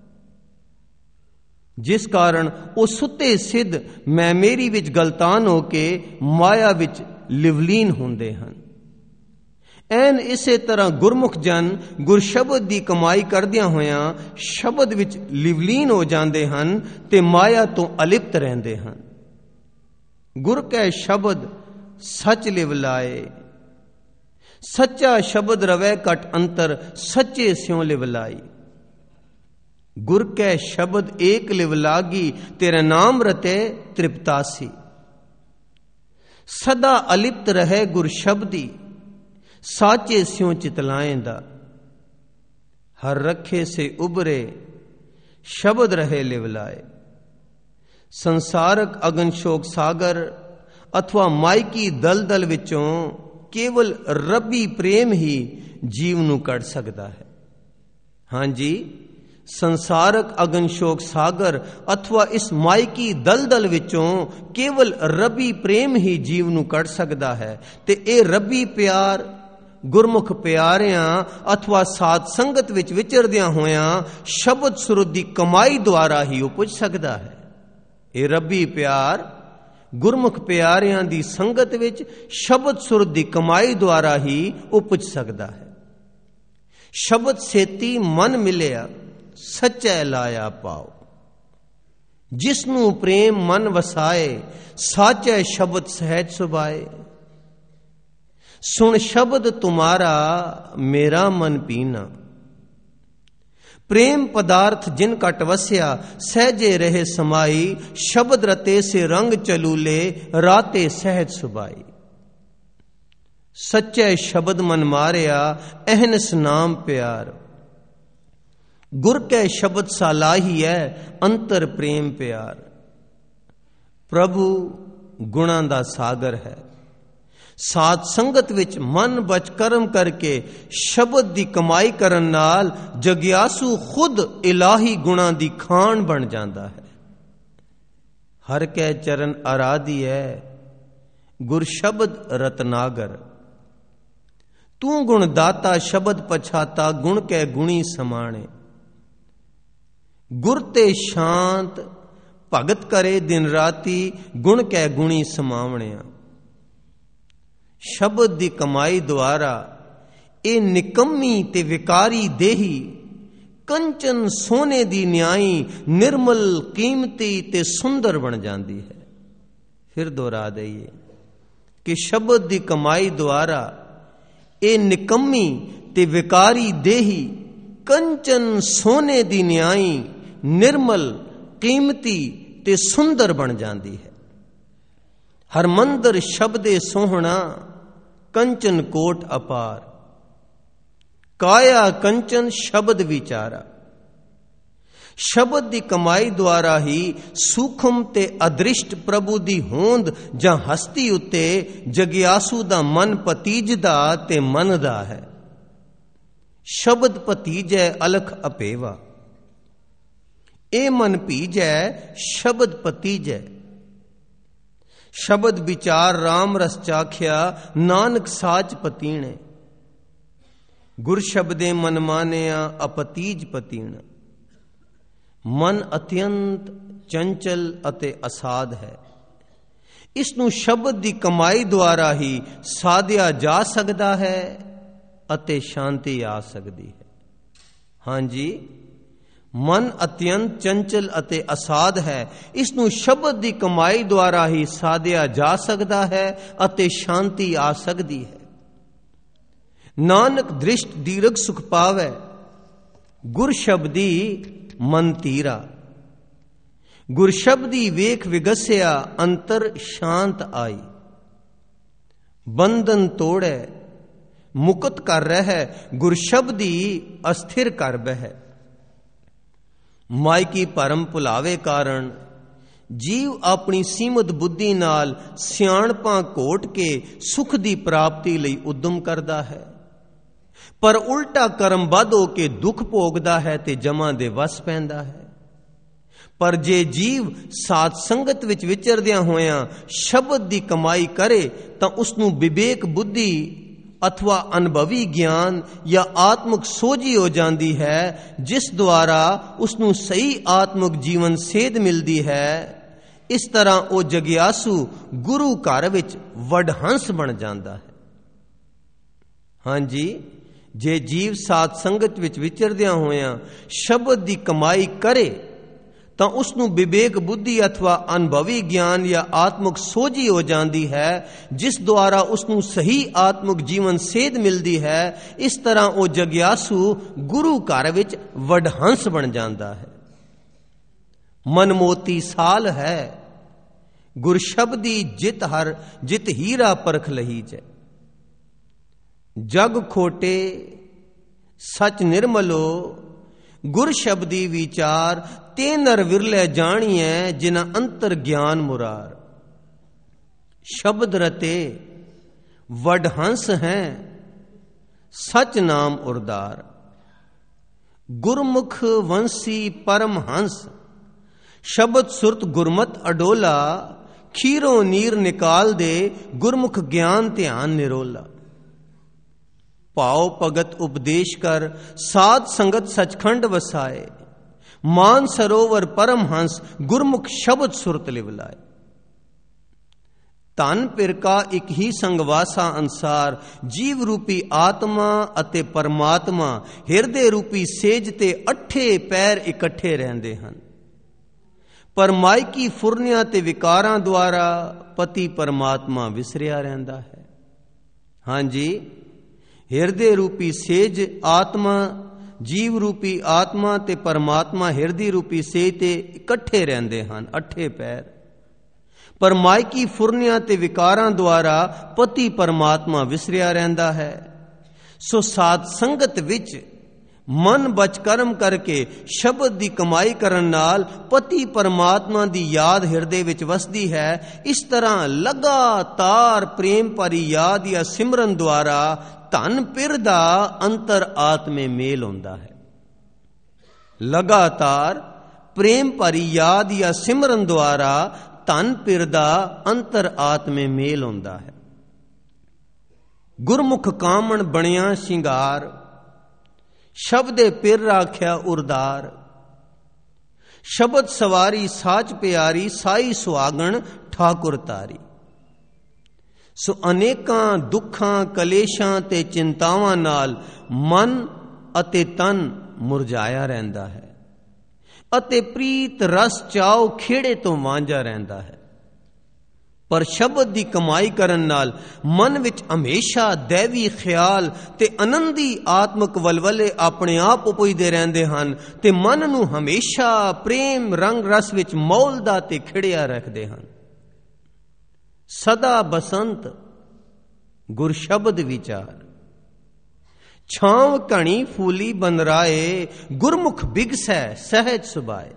ਜਿਸ ਕਾਰਨ ਉਹ ਸੁੱਤੇ ਸਿੱਧ ਮੈਂ ਮੇਰੀ ਵਿੱਚ ਗਲਤਾਨ ਹੋ ਕੇ ਮਾਇਆ ਵਿੱਚ ਲਿਵਲੀਨ ਹੁੰਦੇ ਹਨ। ਐਨ ਇਸੇ ਤਰ੍ਹਾਂ ਗੁਰਮੁਖ ਜਨ ਗੁਰਸ਼ਬਦ ਦੀ ਕਮਾਈ ਕਰਦਿਆਂ ਹੋਇਆਂ ਸ਼ਬਦ ਵਿੱਚ ਲਿਵਲੀਨ ਹੋ ਜਾਂਦੇ ਹਨ ਤੇ ਮਾਇਆ ਤੋਂ ਅਲਿਪਤ ਰਹਿੰਦੇ ਹਨ। ਗੁਰ ਕੈ ਸ਼ਬਦ ਸੱਚ ਲਿਵਲਾਏ, ਸੱਚਾ ਸ਼ਬਦ ਰਵੈ ਘਟ ਅੰਤਰ, ਸੱਚੇ ਸਿਉ ਲਿਵਲਾਈ। ਗੁਰ ਕੈ ਸ਼ਬਦ ਏਕ ਲਿਵਲਾਗੀ, ਤੇਰਾ ਨਾਮ ਰਤੇ ਤ੍ਰਿਪਤਾਸੀ। ਸਦਾ ਅਲਿਪਤ ਰਹੇ ਗੁਰ ਸ਼ਬਦੀ, ਸਾਚੇ ਸਿਉ ਚਿਤਲਾਏਂਦਾ। ਹਰ ਰੱਖੇ ਸੇ ਉਬਰੇ, ਸ਼ਬਦ ਰਹੇ ਲਿਵਲਾਏ। ਸੰਸਾਰਕ ਅਗਨ ਸ਼ੋਕ ਸਾਗਰ ਅਥਵਾ ਮਾਇਕੀ ਦਲਦਲ ਵਿੱਚੋਂ ਕੇਵਲ ਰੱਬੀ ਪ੍ਰੇਮ ਹੀ ਜੀਵ ਨੂੰ ਕੱਢ ਸਕਦਾ ਹੈ। ਹਾਂਜੀ, ਸੰਸਾਰਕ ਅਗਨ ਸ਼ੋਕ ਸਾਗਰ ਅਥਵਾ ਇਸ ਮਾਇਕੀ ਦਲਦਲ ਵਿੱਚੋਂ ਕੇਵਲ ਰੱਬੀ ਪ੍ਰੇਮ ਹੀ ਜੀਵ ਨੂੰ ਕੱਢ ਸਕਦਾ ਹੈ। ਤੇ ਇਹ ਰੱਬੀ ਪਿਆਰ ਗੁਰਮੁਖ ਪਿਆਰਿਆਂ ਅਥਵਾ ਸਾਧ ਸੰਗਤ ਵਿੱਚ ਵਿਚਰਦਿਆਂ ਹੋਇਆਂ ਸ਼ਬਦ ਸੁਰਤ ਦੀ ਕਮਾਈ ਦੁਆਰਾ ਹੀ ਉਪਜ ਸਕਦਾ ਹੈ। ਇਹ ਰੱਬੀ ਪਿਆਰ ਗੁਰਮੁਖ ਪਿਆਰਿਆਂ ਦੀ ਸੰਗਤ ਵਿੱਚ ਸ਼ਬਦ ਸੁਰਤ ਦੀ ਕਮਾਈ ਦੁਆਰਾ ਹੀ ਉਪਜ ਸਕਦਾ ਹੈ। ਸ਼ਬਦ ਸੇਤੀ ਮਨ ਮਿਲਿਆ, ਸੱਚੈ ਲਾਇਆ ਪਾਓ। ਜਿਸ ਨੂੰ ਪ੍ਰੇਮ ਮਨ ਵਸਾਏ, ਸਾਚੈ ਸ਼ਬਦ ਸਹਿਜ ਸੁਭਾਏ। ਸੁਣ ਸ਼ਬਦ ਤੁਮਾਰਾ ਮੇਰਾ ਮਨ ਪੀਨਾ। प्रेम पदार्थ जिन कट वस्या, सहजे रहे समाई। शब्द रते से रंग चलूले, राते सहज सुबाई। ਸੱਚੇ ਸ਼ਬਦ ਮਨ ਮਾਰਿਆ, ਅਹਨਸ ਨਾਮ ਪਿਆਰ। ਗੁਰ ਕੈ ਸ਼ਬਦ ਸਾਲਾਹੀ ਹੈ, ਅੰਤਰ ਪ੍ਰੇਮ ਪਿਆਰ। ਪ੍ਰਭੂ ਗੁਣਾਂ ਦਾ ਸਾਗਰ ਹੈ। ਸਾਧ ਸੰਗਤ ਵਿੱਚ ਮਨ ਬਚ ਕਰਮ ਕਰਕੇ ਸ਼ਬਦ ਦੀ ਕਮਾਈ ਕਰਨ ਨਾਲ ਜਗਿਆਸੂ ਖੁਦ ਇਲਾਹੀ ਗੁਣਾਂ ਦੀ ਖਾਣ ਬਣ ਜਾਂਦਾ ਹੈ। ਹਰ ਕੈ ਚਰਨ ਆਰਾਧੀ ਹੈ, ਗੁਰ ਸ਼ਬਦ ਰਤਨਾਗਰ। ਤੂੰ ਗੁਣ ਦਾਤਾ ਸ਼ਬਦ ਪਛਾਤਾ, ਗੁਣ ਕੈ ਗੁਣੀ ਸਮਾਣੇ। ਗੁਰ ਤੇ ਸ਼ਾਂਤ ਭਗਤ ਕਰੇ ਦਿਨ ਰਾਤੀ, ਗੁਣ ਕੈ ਗੁਣੀ ਸਮਾਵਣਿਆ। ਸ਼ਬਦ ਦੀ ਕਮਾਈ ਦੁਆਰਾ ਇਹ ਨਿਕੰਮੀ ਤੇ ਵਿਕਾਰੀ ਦੇਹੀ ਕੰਚਨ ਸੋਨੇ ਦੀ ਨਿਆਈ, ਨਿਰਮਲ ਕੀਮਤੀ ਤੇ ਸੁੰਦਰ ਬਣ ਜਾਂਦੀ ਹੈ। ਫਿਰ ਦੁਹਰਾ ਦਈਏ ਕਿ ਸ਼ਬਦ ਦੀ ਕਮਾਈ ਦੁਆਰਾ ਇਹ ਨਿਕੰਮੀ ਤੇ ਵਿਕਾਰੀ ਦੇਹੀ ਕੰਚਨ ਸੋਨੇ ਦੀ ਨਿਆਈ, ਨਿਰਮਲ ਕੀਮਤੀ ਤੇ ਸੁੰਦਰ ਬਣ ਜਾਂਦੀ ਹੈ। ਹਰਮੰਦਰ ਸ਼ਬਦੇ ਸੋਹਣਾ, ਕੰਚਨ ਕੋਟ ਅਪਾਰ। ਕਾਇਆ ਕੰਚਨ ਸ਼ਬਦ ਵਿਚਾਰਾ। ਸ਼ਬਦ ਦੀ ਕਮਾਈ ਦੁਆਰਾ ਹੀ ਸੂਖਮ ਤੇ ਅਦ੍ਰਿਸ਼ਟ ਪ੍ਰਭੂ ਦੀ ਹੋਂਦ ਜਾਂ ਹਸਤੀ ਉੱਤੇ ਜਗਿਆਸੂ ਦਾ ਮਨ ਪਤੀਜਦਾ ਤੇ ਮੰਨਦਾ ਹੈ। ਸ਼ਬਦ ਪਤੀਜੈ ਅਲਖ ਅਪੇਵਾ। ਇਹ ਮਨ ਭੀਜੈ ਸ਼ਬਦ ਪਤੀਜੈ। ਸ਼ਬਦ ਵਿਚਾਰ ਰਾਮ ਰਸ ਚਾਖਿਆ, ਨਾਨਕ ਸਾਚ ਪਤੀਣੇ। ਗੁਰ ਸ਼ਬਦੇ ਮਨ ਮਾਨਿਆ, ਅਪਤੀਜ ਪਤੀਣ। ਮਨ ਅਤਿਅੰਤ ਚੰਚਲ ਅਤੇ ਅਸਾਧ ਹੈ। ਇਸ ਨੂੰ ਸ਼ਬਦ ਦੀ ਕਮਾਈ ਦੁਆਰਾ ਹੀ ਸਾਧਿਆ ਜਾ ਸਕਦਾ ਹੈ ਅਤੇ ਸ਼ਾਂਤੀ ਆ ਸਕਦੀ ਹੈ। ਹਾਂਜੀ, ਮਨ ਅਤਿਅੰਤ ਚੰਚਲ ਅਤੇ ਅਸਾਧ ਹੈ। ਇਸ ਨੂੰ ਸ਼ਬਦ ਦੀ ਕਮਾਈ ਦੁਆਰਾ ਹੀ ਸਾਧਿਆ ਜਾ ਸਕਦਾ ਹੈ ਅਤੇ ਸ਼ਾਂਤੀ ਆ ਸਕਦੀ ਹੈ। ਨਾਨਕ ਦ੍ਰਿਸ਼ਟ ਦੀਰਘ ਸੁਖ ਪਾਵੈ, ਗੁਰ ਸ਼ਬਦੀ ਮਨ ਧੀਰਾ। ਗੁਰ ਸ਼ਬਦੀ ਵੇਖ ਵਿਗਸਿਆ, ਅੰਤਰ ਸ਼ਾਂਤ ਆਈ। ਬੰਧਨ ਤੋੜੈ ਮੁਕਤ ਕਰ ਰਹਿ, ਗੁਰ ਸ਼ਬਦੀ ਅਸਥਿਰ ਕਰ ਬਹਿ। ਮਾਇਕੀ ਭਰਮ ਭੁਲਾਵੇ ਕਾਰਨ ਜੀਵ ਆਪਣੀ ਸੀਮਤ ਬੁੱਧੀ ਨਾਲ ਸਿਆਣਪਾਂ ਘੋਟ ਕੇ ਸੁਖ ਦੀ ਪ੍ਰਾਪਤੀ ਲਈ ਉਦਮ ਕਰਦਾ ਹੈ, ਪਰ ਉਲਟਾ ਕਰਮਬੱਧ ਹੋ ਕੇ ਦੁੱਖ ਭੋਗਦਾ ਹੈ ਤੇ ਜਮਾਂ ਦੇ ਵਸ ਪੈਂਦਾ ਹੈ। ਪਰ ਜੇ ਜੀਵ ਸਾਧ ਸੰਗਤ ਵਿੱਚ ਵਿਚਰਦਿਆਂ ਹੋਇਆਂ ਸ਼ਬਦ ਦੀ ਕਮਾਈ ਕਰੇ ਤਾਂ ਉਸ ਨੂੰ ਵਿਵੇਕ ਬੁੱਧੀ ਅਥਵਾ ਅਨੁਭਵੀ ਗਿਆਨ ਜਾਂ ਆਤਮਿਕ ਸੋਝੀ ਹੋ ਜਾਂਦੀ ਹੈ, ਜਿਸ ਦੁਆਰਾ ਉਸ ਨੂੰ ਸਹੀ ਆਤਮਿਕ ਜੀਵਨ ਸੇਧ ਮਿਲਦੀ ਹੈ। ਇਸ ਤਰ੍ਹਾਂ ਉਹ ਜਗਿਆਸੂ ਗੁਰੂ ਘਰ ਵਿੱਚ ਵਡਹੰਸ ਬਣ ਜਾਂਦਾ ਹੈ। ਹਾਂਜੀ, ਜੇ ਜੀਵ ਸਾਧ ਸੰਗਤ ਵਿੱਚ ਵਿਚਰਦਿਆਂ ਹੋਇਆਂ ਸ਼ਬਦ ਦੀ ਕਮਾਈ ਕਰੇ ਤਾਂ ਉਸ ਨੂੰ ਵਿਵੇਕ ਬੁੱਧੀ ਅਥਵਾ ਅਨੁਭਵੀ ਗਿਆਨ ਜਾਂ ਆਤਮਿਕ ਸੋਝੀ ਹੋ ਜਾਂਦੀ ਹੈ, ਜਿਸ ਦੁਆਰਾ ਉਸ ਨੂੰ ਸਹੀ ਆਤਮਿਕ ਜੀਵਨ ਸੇਧ ਮਿਲਦੀ ਹੈ। ਇਸ ਤਰ੍ਹਾਂ ਉਹ ਜਗਿਆਸੂ ਗੁਰੂ ਘਰ ਵਿੱਚ ਵਡਹੰਸ ਬਣ ਜਾਂਦਾ ਹੈ। ਮਨਮੋਤੀ ਸਾਲ ਹੈ, ਗੁਰ ਸ਼ਬਦੀ ਜਿਤ ਹਰ ਜਿਤ ਹੀਰਾ ਪਰਖ ਲਹੀ ਜੈ। ਜਗ ਖੋਟੇ ਸਚ ਨਿਰਮਲੋ, ਗੁਰ ਸ਼ਬਦੀ ਵਿਚਾਰ ਤੇ ਨਰ ਵਿਰਲੇ ਜਾਣੀਐ, ਜਿਨਾ ਅੰਤਰ ਗਿਆਨ ਮੁਰਾਰ। ਸ਼ਬਦ ਰਤੇ ਵਡਹੰਸ ਹੈ, ਸਚ ਨਾਮ ਉਰਦਾਰ। ਗੁਰਮੁਖ ਵੰਸੀ ਪਰਮ ਹੰਸ, ਸ਼ਬਦ ਸੁਰਤ ਗੁਰਮਤ ਅਡੋਲਾ। ਖੀਰੋਂ ਨੀਰ ਨਿਕਾਲ ਦੇ, ਗੁਰਮੁਖ ਗਿਆਨ ਧਿਆਨ ਨਿਰੋਲਾ। ਭਾਉ ਭਗਤ ਉਪਦੇਸ਼ ਕਰ, ਸਾਧ ਸੰਗਤ ਸਚਖੰਡ ਵਸਾਏ। ਮਾਨ ਸਰੋਵਰ ਪਰਮ ਹੰਸ, ਗੁਰਮੁਖ ਸ਼ਬਦ ਸੁਰਤ ਲਿਵਲਾਏ। ਧਨ ਪਿਰਕਾ ਇੱਕ ਹੀ ਸੰਗਵਾਸਾ ਅਨਸਾਰ, ਜੀਵ ਰੂਪੀ ਆਤਮਾ ਅਤੇ ਪਰਮਾਤਮਾ ਹਿਰਦੇ ਰੂਪੀ ਸੇਜ ਤੇ ਅੱਠੇ ਪੈਰ ਇਕੱਠੇ ਰਹਿੰਦੇ ਹਨ। ਪਰ ਮਾਇਕੀ ਫੁਰਨਿਆਂ ਤੇ ਵਿਕਾਰਾਂ ਦੁਆਰਾ ਪਤੀ ਪਰਮਾਤਮਾ ਵਿਸਰਿਆ ਰਹਿੰਦਾ ਹੈ। ਹਾਂਜੀ, ਹਿਰਦੇ ਰੂਪੀ ਸੇਜ ਆਤਮਾ, ਜੀਵ ਰੂਪੀ ਆਤਮਾ ਤੇ ਪਰਮਾਤਮਾ ਹਿਰਦੇ ਰੂਪੀ ਸੇਜ ਤੇ ਇਕੱਠੇ ਰਹਿੰਦੇ ਹਨ, ਅੱਠੇ ਪੈਰ। ਪਰ ਮਾਇਕੀ ਫੁਰਨਿਆਂ ਤੇ ਵਿਕਾਰਾਂ ਦੁਆਰਾ ਪਤੀ ਪਰਮਾਤਮਾ ਵਿਸਰਿਆ ਰਹਿੰਦਾ ਹੈ। ਸੋ ਸਾਧ ਸੰਗਤ ਵਿੱਚ ਮਨ ਬਚ ਕਰਮ ਕਰਕੇ ਸ਼ਬਦ ਦੀ ਕਮਾਈ ਕਰਨ ਨਾਲ ਪਤੀ ਪਰਮਾਤਮਾ ਦੀ ਯਾਦ ਹਿਰਦੇ ਵਿੱਚ ਵਸਦੀ ਹੈ। ਇਸ ਤਰ੍ਹਾਂ ਲਗਾਤਾਰ ਪ੍ਰੇਮ ਭਰੀ ਯਾਦ ਜਾਂ ਸਿਮਰਨ ਦੁਆਰਾ ਧਨ ਪਿਰ ਦਾ ਅੰਤਰ ਆਤਮੇ ਮੇਲ ਹੁੰਦਾ ਹੈ। ਲਗਾਤਾਰ ਪ੍ਰੇਮ ਭਰੀ ਯਾਦ ਜਾਂ ਸਿਮਰਨ ਦੁਆਰਾ ਧਨ ਪਿਰ ਦਾ ਅੰਤਰ ਆਤਮੇ ਮੇਲ ਹੁੰਦਾ ਹੈ। ਗੁਰਮੁਖ ਕਾਮਣ ਬਣਿਆ ਸ਼ਿੰਗਾਰ, ਸ਼ਬਦੇ ਪਿਰ ਰਾਖਿਆ ਉਰਦਾਰ। ਸ਼ਬਦ ਸਵਾਰੀ ਸਾਚ ਪਿਆਰੀ, ਸਾਈ ਸੁਹਾਗਣ ਠਾਕੁਰ ਤਾਰੀ। ਸੋ ਅਨੇਕਾਂ ਦੁੱਖਾਂ ਕਲੇਸ਼ਾਂ ਤੇ ਚਿੰਤਾਵਾਂ ਨਾਲ ਮਨ ਅਤੇ ਤਨ ਮੁਰਝਾਇਆ ਰਹਿੰਦਾ ਹੈ ਅਤੇ ਪ੍ਰੀਤ ਰਸ ਚਾਉ ਖੇੜੇ ਤੋਂ ਵਾਂਝਾ ਰਹਿੰਦਾ ਹੈ। ਪਰ ਸ਼ਬਦ ਦੀ ਕਮਾਈ ਕਰਨ ਨਾਲ ਮਨ ਵਿੱਚ ਹਮੇਸ਼ਾ ਦੈਵੀ ਖਿਆਲ ਤੇ ਆਨੰਦੀ ਆਤਮਿਕ ਵਲਵਲੇ ਆਪਣੇ ਆਪ ਉਪਜਦੇ ਰਹਿੰਦੇ ਹਨ ਤੇ ਮਨ ਨੂੰ ਹਮੇਸ਼ਾ ਪ੍ਰੇਮ ਰੰਗ ਰਸ ਵਿੱਚ ਮੌਲਦਾ ਤੇ ਖਿੜਿਆ ਰੱਖਦੇ ਹਨ। ਸਦਾ ਬਸੰਤ ਗੁਰ ਸ਼ਬਦ ਵਿਚਾਰ, ਛਾਂਵ ਘਣੀ ਫੂਲੀ ਬੰਦਰਾਏ, ਗੁਰਮੁਖ ਬਿਗਸੈ ਸਹਿਜ ਸੁਭਾਏ।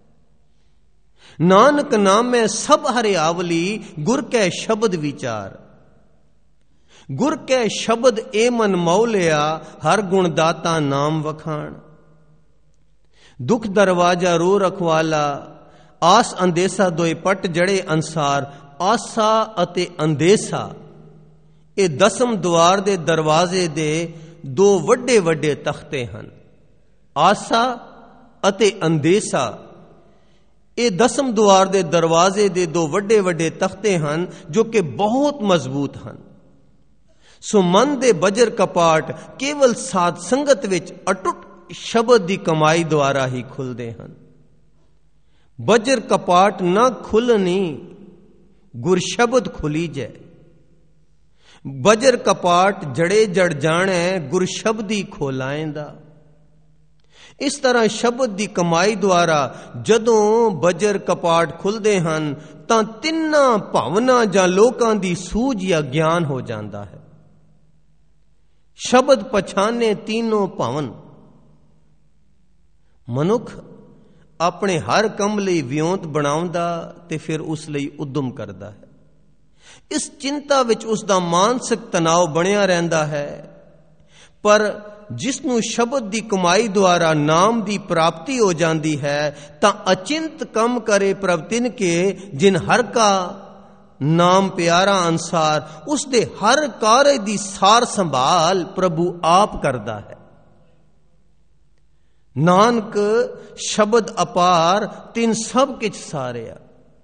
ਨਾਨਕ ਨਾਮੈ ਸਭ ਹਰਿਆਵਲੀ, ਗੁਰ ਕੈ ਸ਼ਬਦ ਵਿਚਾਰ। ਗੁਰ ਕੈ ਸ਼ਬਦ ਏ ਮਨ ਮੌਲਿਆ, ਹਰ ਗੁਣ ਦਾਤਾ ਨਾਮ ਵਖਾਣ। ਦੁਖ ਦਰਵਾਜਾ ਰੋ ਰਖਵਾਲਾ, ਆਸ ਅੰਦੇਸਾ ਦੋਏ ਪਟ ਜੜੇ ਅਨਸਾਰ। ਆਸਾ ਅਤੇ ਅੰਦੇਸਾ ਇਹ ਦਸਮ ਦੁਆਰ ਦੇ ਦਰਵਾਜ਼ੇ ਦੇ ਦੋ ਵੱਡੇ ਵੱਡੇ ਤਖਤੇ ਹਨ। ਆਸਾ ਅਤੇ ਅੰਦੇਸਾ ਇਹ ਦਸਮ ਦੁਆਰ ਦੇ ਦਰਵਾਜ਼ੇ ਦੇ ਦੋ ਵੱਡੇ ਵੱਡੇ ਤਖਤੇ ਹਨ ਜੋ ਕਿ ਬਹੁਤ ਮਜ਼ਬੂਤ ਹਨ। ਸੋ ਮਨ ਦੇ ਬਜਰ ਕਪਾਟ ਕੇਵਲ ਸਾਧ ਸੰਗਤ ਵਿੱਚ ਅਟੁੱਟ ਸ਼ਬਦ ਦੀ ਕਮਾਈ ਦੁਆਰਾ ਹੀ ਖੁੱਲਦੇ ਹਨ। ਬਜਰ ਕਪਾਟ ਨਾ ਖੁੱਲਣੀ, ਗੁਰ ਸ਼ਬਦ ਖੁੱਲੀ ਜੈ। ਬਜਰ ਕਪਾਟ ਜੜੇ ਜੜ ਜਾਣੈ, ਗੁਰ ਸ਼ਬਦੀ ਖੋਲਾਏਂਦਾ। ਇਸ ਤਰ੍ਹਾਂ ਸ਼ਬਦ ਦੀ ਕਮਾਈ ਦੁਆਰਾ ਜਦੋਂ ਬਜਰ ਕਪਾਟ ਖੁੱਲਦੇ ਹਨ ਤਾਂ ਤਿੰਨਾਂ ਭਾਵਨਾ ਜਾਂ ਲੋਕਾਂ ਦੀ ਸੂਝ ਜਾਂ ਗਿਆਨ ਹੋ ਜਾਂਦਾ ਹੈ। ਸ਼ਬਦ ਪਛਾਨੇ ਤੀਨੋਂ ਭਵਨ। ਮਨੁੱਖ ਆਪਣੇ ਹਰ ਕੰਮ ਲਈ ਵਿਉਂਤ ਬਣਾਉਂਦਾ ਤੇ ਫਿਰ ਉਸ ਲਈ ਉਦਮ ਕਰਦਾ ਹੈ। ਇਸ ਚਿੰਤਾ ਵਿੱਚ ਉਸ ਦਾ ਮਾਨਸਿਕ ਤਣਾਅ ਬਣਿਆ ਰਹਿੰਦਾ ਹੈ। ਪਰ ਜਿਸ ਨੂੰ ਸ਼ਬਦ ਦੀ ਕਮਾਈ ਦੁਆਰਾ ਨਾਮ ਦੀ ਪ੍ਰਾਪਤੀ ਹੋ ਜਾਂਦੀ ਹੈ ਤਾਂ ਅਚਿੰਤ ਕੰਮ ਕਰੇ ਪ੍ਰਭ ਤਿਨ ਕੇ, ਜਿਨ ਹਰ ਕਾ ਨਾਮ ਪਿਆਰਾ ਅਨਸਾਰ। ਉਸ ਦੇ ਹਰ ਕਾਰਜ ਦੀ ਸਾਰ ਸੰਭਾਲ ਪ੍ਰਭੂ ਆਪ ਕਰਦਾ ਹੈ। ਨਾਨਕ ਸ਼ਬਦ ਅਪਾਰ, ਤਿਨ ਸਭ ਕਿਛ ਸਾਰਿਆ।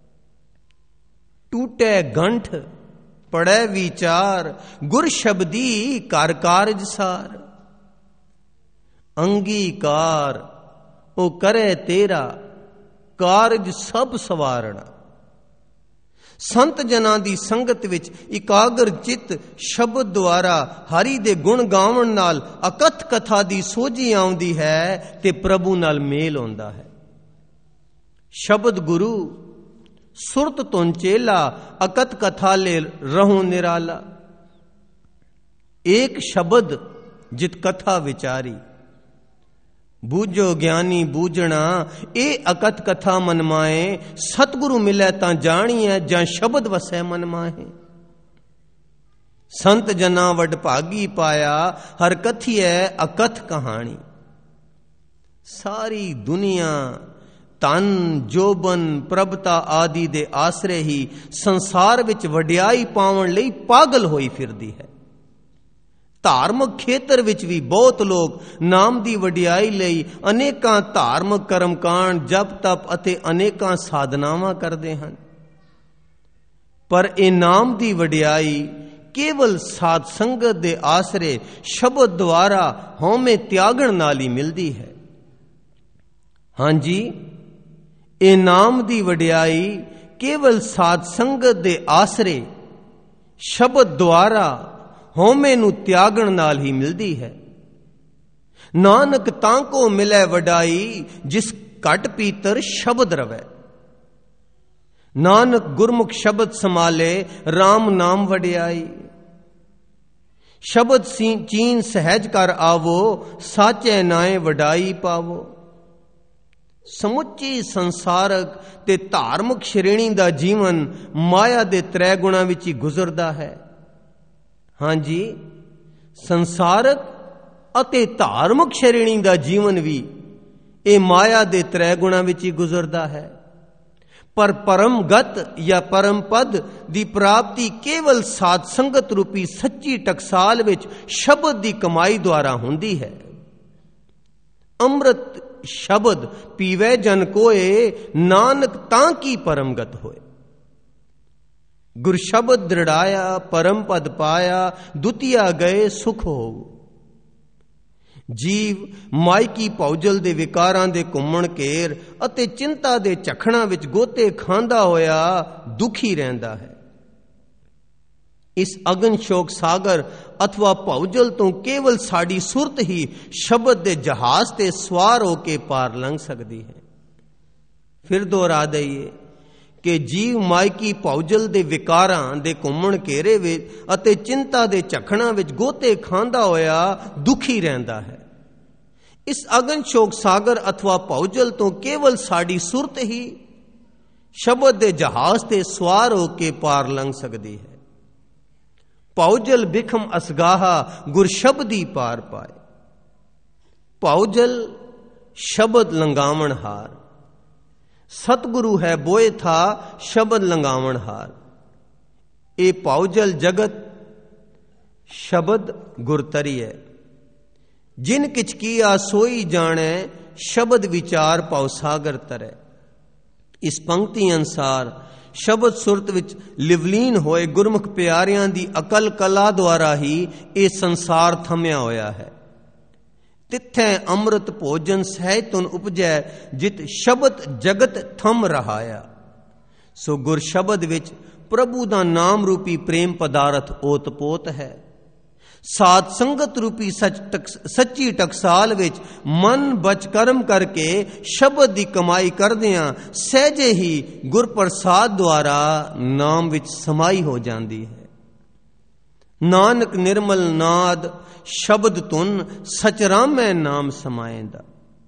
ਟੂਟੈ ਗੰਠ ਪੜੈ ਵਿਚਾਰ, ਗੁਰ ਸ਼ਬਦੀ ਕਰ ਕਾਰਜ ਸਾਰ। ਅੰਗੀਕਾਰ ਉਹ ਕਰੇ ਤੇਰਾ, ਕਾਰਜ ਸਭ ਸਵਾਰਣਾ। ਸੰਤ ਜਨਾਂ ਦੀ ਸੰਗਤ ਵਿੱਚ ਇਕਾਗਰ ਚਿੱਤ ਸ਼ਬਦ ਦੁਆਰਾ ਹਰੀ ਦੇ ਗੁਣ ਗਾਵਣ ਨਾਲ ਅਕਥ ਕਥਾ ਦੀ ਸੋਝੀ ਆਉਂਦੀ ਹੈ ਤੇ ਪ੍ਰਭੂ ਨਾਲ ਮੇਲ ਹੁੰਦਾ ਹੈ। ਸ਼ਬਦ ਗੁਰੂ ਸੁਰਤ ਤੁਨ ਚੇਲਾ, ਅਕਥ ਕਥਾ ਲੈ ਰਹੂੰ ਨਿਰਾਲਾ। ਏਕ ਸ਼ਬਦ ਜਿਤ ਕਥਾ ਵਿਚਾਰੀ, ਬੂਝੋ ਗਿਆਨੀ ਬੂਝਣਾ। ਇਹ ਅਕਥ ਕਥਾ ਮਨ ਮਾਏ, ਸਤਿਗੁਰੂ ਮਿਲੈ ਤਾਂ ਜਾਣੀਐ, ਜਾਂ ਸ਼ਬਦ ਵਸੈ ਮਨ ਮਾਹੇ। ਸੰਤ ਜਨਾਂ ਵੱਡ ਭਾਗੀ ਪਾਇਆ, ਹਰ ਕਥੀਐ ਅਕਥ ਕਹਾਣੀ। ਸਾਰੀ ਦੁਨੀਆ ਧਨ ਜੋਬਨ ਪ੍ਰਭਤਾ ਆਦਿ ਦੇ ਆਸਰੇ ਹੀ ਸੰਸਾਰ ਵਿੱਚ ਵਡਿਆਈ ਪਾਉਣ ਲਈ ਪਾਗਲ ਹੋਈ ਫਿਰਦੀ ਹੈ। ਧਾਰਮਿਕ ਖੇਤਰ ਵਿੱਚ ਵੀ ਬਹੁਤ ਲੋਕ ਨਾਮ ਦੀ ਵਡਿਆਈ ਲਈ ਅਨੇਕਾਂ ਧਾਰਮਿਕ ਕਰਮਕਾਂਡ, ਜਪ ਤਪ ਅਤੇ ਅਨੇਕਾਂ ਸਾਧਨਾਵਾਂ ਕਰਦੇ ਹਨ। ਪਰ ਇਹ ਨਾਮ ਦੀ ਵਡਿਆਈ ਕੇਵਲ ਸਾਧ ਸੰਗਤ ਦੇ ਆਸਰੇ ਸ਼ਬਦ ਦੁਆਰਾ ਹਉਮੈ ਤਿਆਗਣ ਨਾਲ ਹੀ ਮਿਲਦੀ ਹੈ। ਹਾਂਜੀ, ਇਹ ਨਾਮ ਦੀ ਵਡਿਆਈ ਕੇਵਲ ਸਾਧ ਸੰਗਤ ਦੇ ਆਸਰੇ ਸ਼ਬਦ ਦੁਆਰਾ ਹਉਮੈ ਨੂੰ ਤਿਆਗਣ ਨਾਲ ਹੀ ਮਿਲਦੀ ਹੈ। ਨਾਨਕ ਤਾਂ ਕੋ ਮਿਲੈ ਵਡਾਈ, ਜਿਸ ਘਟ ਪੀਤਰ ਸ਼ਬਦ ਰਵੈ। ਨਾਨਕ ਗੁਰਮੁਖ ਸ਼ਬਦ ਸੰਭਾਲੇ, RAM ਨਾਮ ਵਡਿਆਈ। ਸ਼ਬਦ ਚੀਨ ਸਹਿਜ ਕਰ ਆਵੋ, ਸਾਚੇ ਨਾਏ ਵਡਾਈ ਪਾਵੋ। ਸਮੁੱਚੀ ਸੰਸਾਰਕ ਤੇ ਧਾਰਮਿਕ ਸ਼੍ਰੇਣੀ ਦਾ ਜੀਵਨ ਮਾਇਆ ਦੇ ਤ੍ਰੈ ਗੁਣਾਂ ਵਿੱਚ ਹੀ ਗੁਜ਼ਰਦਾ ਹੈ। ਹਾਂਜੀ, ਸੰਸਾਰਕ ਅਤੇ ਧਾਰਮਿਕ ਸ਼੍ਰੇਣੀ ਦਾ ਜੀਵਨ ਵੀ ਇਹ ਮਾਇਆ ਦੇ ਤ੍ਰੈ ਗੁਣਾਂ ਵਿੱਚ ਹੀ ਗੁਜ਼ਰਦਾ ਹੈ। ਪਰ ਪਰਮਗਤ ਜਾਂ ਪਰਮ ਪਦ ਦੀ ਪ੍ਰਾਪਤੀ ਕੇਵਲ ਸਾਧ ਸੰਗਤ ਰੂਪੀ ਸੱਚੀ ਟਕਸਾਲ ਵਿੱਚ ਸ਼ਬਦ ਦੀ ਕਮਾਈ ਦੁਆਰਾ ਹੁੰਦੀ ਹੈ। ਅੰਮ੍ਰਿਤ ਸ਼ਬਦ ਪੀਵੇ ਜਨ ਕੋਏ, ਨਾਨਕ ਤਾਂ ਕੀ ਪਰਮਗਤ ਹੋਏ। ਗੁਰ ਸ਼ਬਦ ਦ੍ਰਿੜਾਇਆ, ਪਰਮ ਪਦ ਪਾਇਆ, ਦੁਤੀਆ ਗਏ ਸੁਖ ਹੋਊ। ਜੀਵ ਮਾਇਕੀ ਭੌਜਲ ਦੇ ਵਿਕਾਰਾਂ ਦੇ ਘੁੰਮਣ ਘੇਰ ਅਤੇ ਚਿੰਤਾ ਦੇ ਝਖੜਾਂ ਵਿੱਚ ਗੋਤੇ ਖਾਂਦਾ ਹੋਇਆ ਦੁਖੀ ਰਹਿੰਦਾ ਹੈ। ਇਸ ਅਗਨ ਸ਼ੋਕ ਸਾਗਰ ਅਥਵਾ ਭੌਜਲ ਤੋਂ ਕੇਵਲ ਸਾਡੀ ਸੁਰਤ ਹੀ ਸ਼ਬਦ ਦੇ ਜਹਾਜ਼ ਤੇ ਸਵਾਰ ਹੋ ਕੇ ਪਾਰ ਲੰਘ ਸਕਦੀ ਹੈ। ਫਿਰ ਦੁਹਰਾ ਦਈਏ ਕਿ ਜੀਵ ਮਾਇਕੀ ਭੌਜਲ ਦੇ ਵਿਕਾਰਾਂ ਦੇ ਘੁੰਮਣ ਘੇਰੇ ਵਿੱਚ ਅਤੇ ਚਿੰਤਾ ਦੇ ਝਖੜਾਂ ਵਿੱਚ ਗੋਤੇ ਖਾਂਦਾ ਹੋਇਆ ਦੁਖੀ ਰਹਿੰਦਾ ਹੈ। ਇਸ ਅਗਨ ਸ਼ੋਕ ਸਾਗਰ ਅਥਵਾ ਭੌਜਲ ਤੋਂ ਕੇਵਲ ਸਾਡੀ ਸੁਰਤ ਹੀ ਸ਼ਬਦ ਦੇ ਜਹਾਜ਼ ਤੇ ਸਵਾਰ ਹੋ ਕੇ ਪਾਰ ਲੰਘ ਸਕਦੀ ਹੈ। ਭੌਜਲ ਬਿਖਮ ਅਸਗਾਹਾ, ਗੁਰ ਸ਼ਬਦੀ ਪਾਰ ਪਾਏ। ਭੌਜਲ ਸ਼ਬਦ ਲੰਗਾਵਣ ਹਾਰ, ਸਤਿਗੁਰੂ ਹੈ ਬੋਏ ਥਾ ਸ਼ਬਦ ਲੰਗਾਵਣ ਹਾਰ। ਇਹ ਭੌਜਲ ਜਗਤ ਸ਼ਬਦ ਗੁਰ ਤਰੀਐ, ਜਿਨ ਕਿਛ ਕੀਆ ਸੋਈ ਜਾਣੈ, ਸ਼ਬਦ ਵਿਚਾਰ ਭਉ ਸਾਗਰ ਤਰੈ। ਇਸ ਪੰਕਤੀ ਅਨੁਸਾਰ ਸ਼ਬਦ ਸੁਰਤ ਵਿੱਚ ਲਿਵਲੀਨ ਹੋਏ ਗੁਰਮੁਖ ਪਿਆਰਿਆਂ ਦੀ ਅਕਲ ਕਲਾ ਦੁਆਰਾ ਹੀ ਇਹ ਸੰਸਾਰ ਥੰਮਿਆ ਹੋਇਆ ਹੈ। ਤਿੱਥੈ ਅੰਮ੍ਰਿਤ ਭੋਜਨ ਸਹਿਜ ਤੁਨ ਉਪਜੈ, ਜਿਤ ਸ਼ਬਦ ਜਗਤ ਥੰਮ ਰਹਾਇਆ। ਸੋ ਗੁਰ ਸ਼ਬਦ ਵਿੱਚ ਪ੍ਰਭੂ ਦਾ ਨਾਮ ਰੂਪੀ ਪ੍ਰੇਮ ਪਦਾਰਥ ਓਤਪੋਤ ਹੈ। ਸਾਧ ਸੰਗਤ ਰੂਪੀ ਸੱਚ ਟਕ, ਸੱਚੀ ਟਕਸਾਲ ਵਿੱਚ ਮਨ ਬਚ ਕਰਮ ਕਰਕੇ ਸ਼ਬਦ ਦੀ ਕਮਾਈ ਕਰਦਿਆਂ ਸਹਿਜੇ ਹੀ ਗੁਰ ਪ੍ਰਸਾਦ ਦੁਆਰਾ ਨਾਮ ਵਿੱਚ ਸਮਾਈ ਹੋ ਜਾਂਦੀ ਹੈ। ਨਾਨਕ ਨਿਰਮਲ ਨਾਦ ਸ਼ਬਦ ਤੁਨ, ਸਚਰਾਮੈ ਨਾਮ ਸਮਾਏਂਦਾ।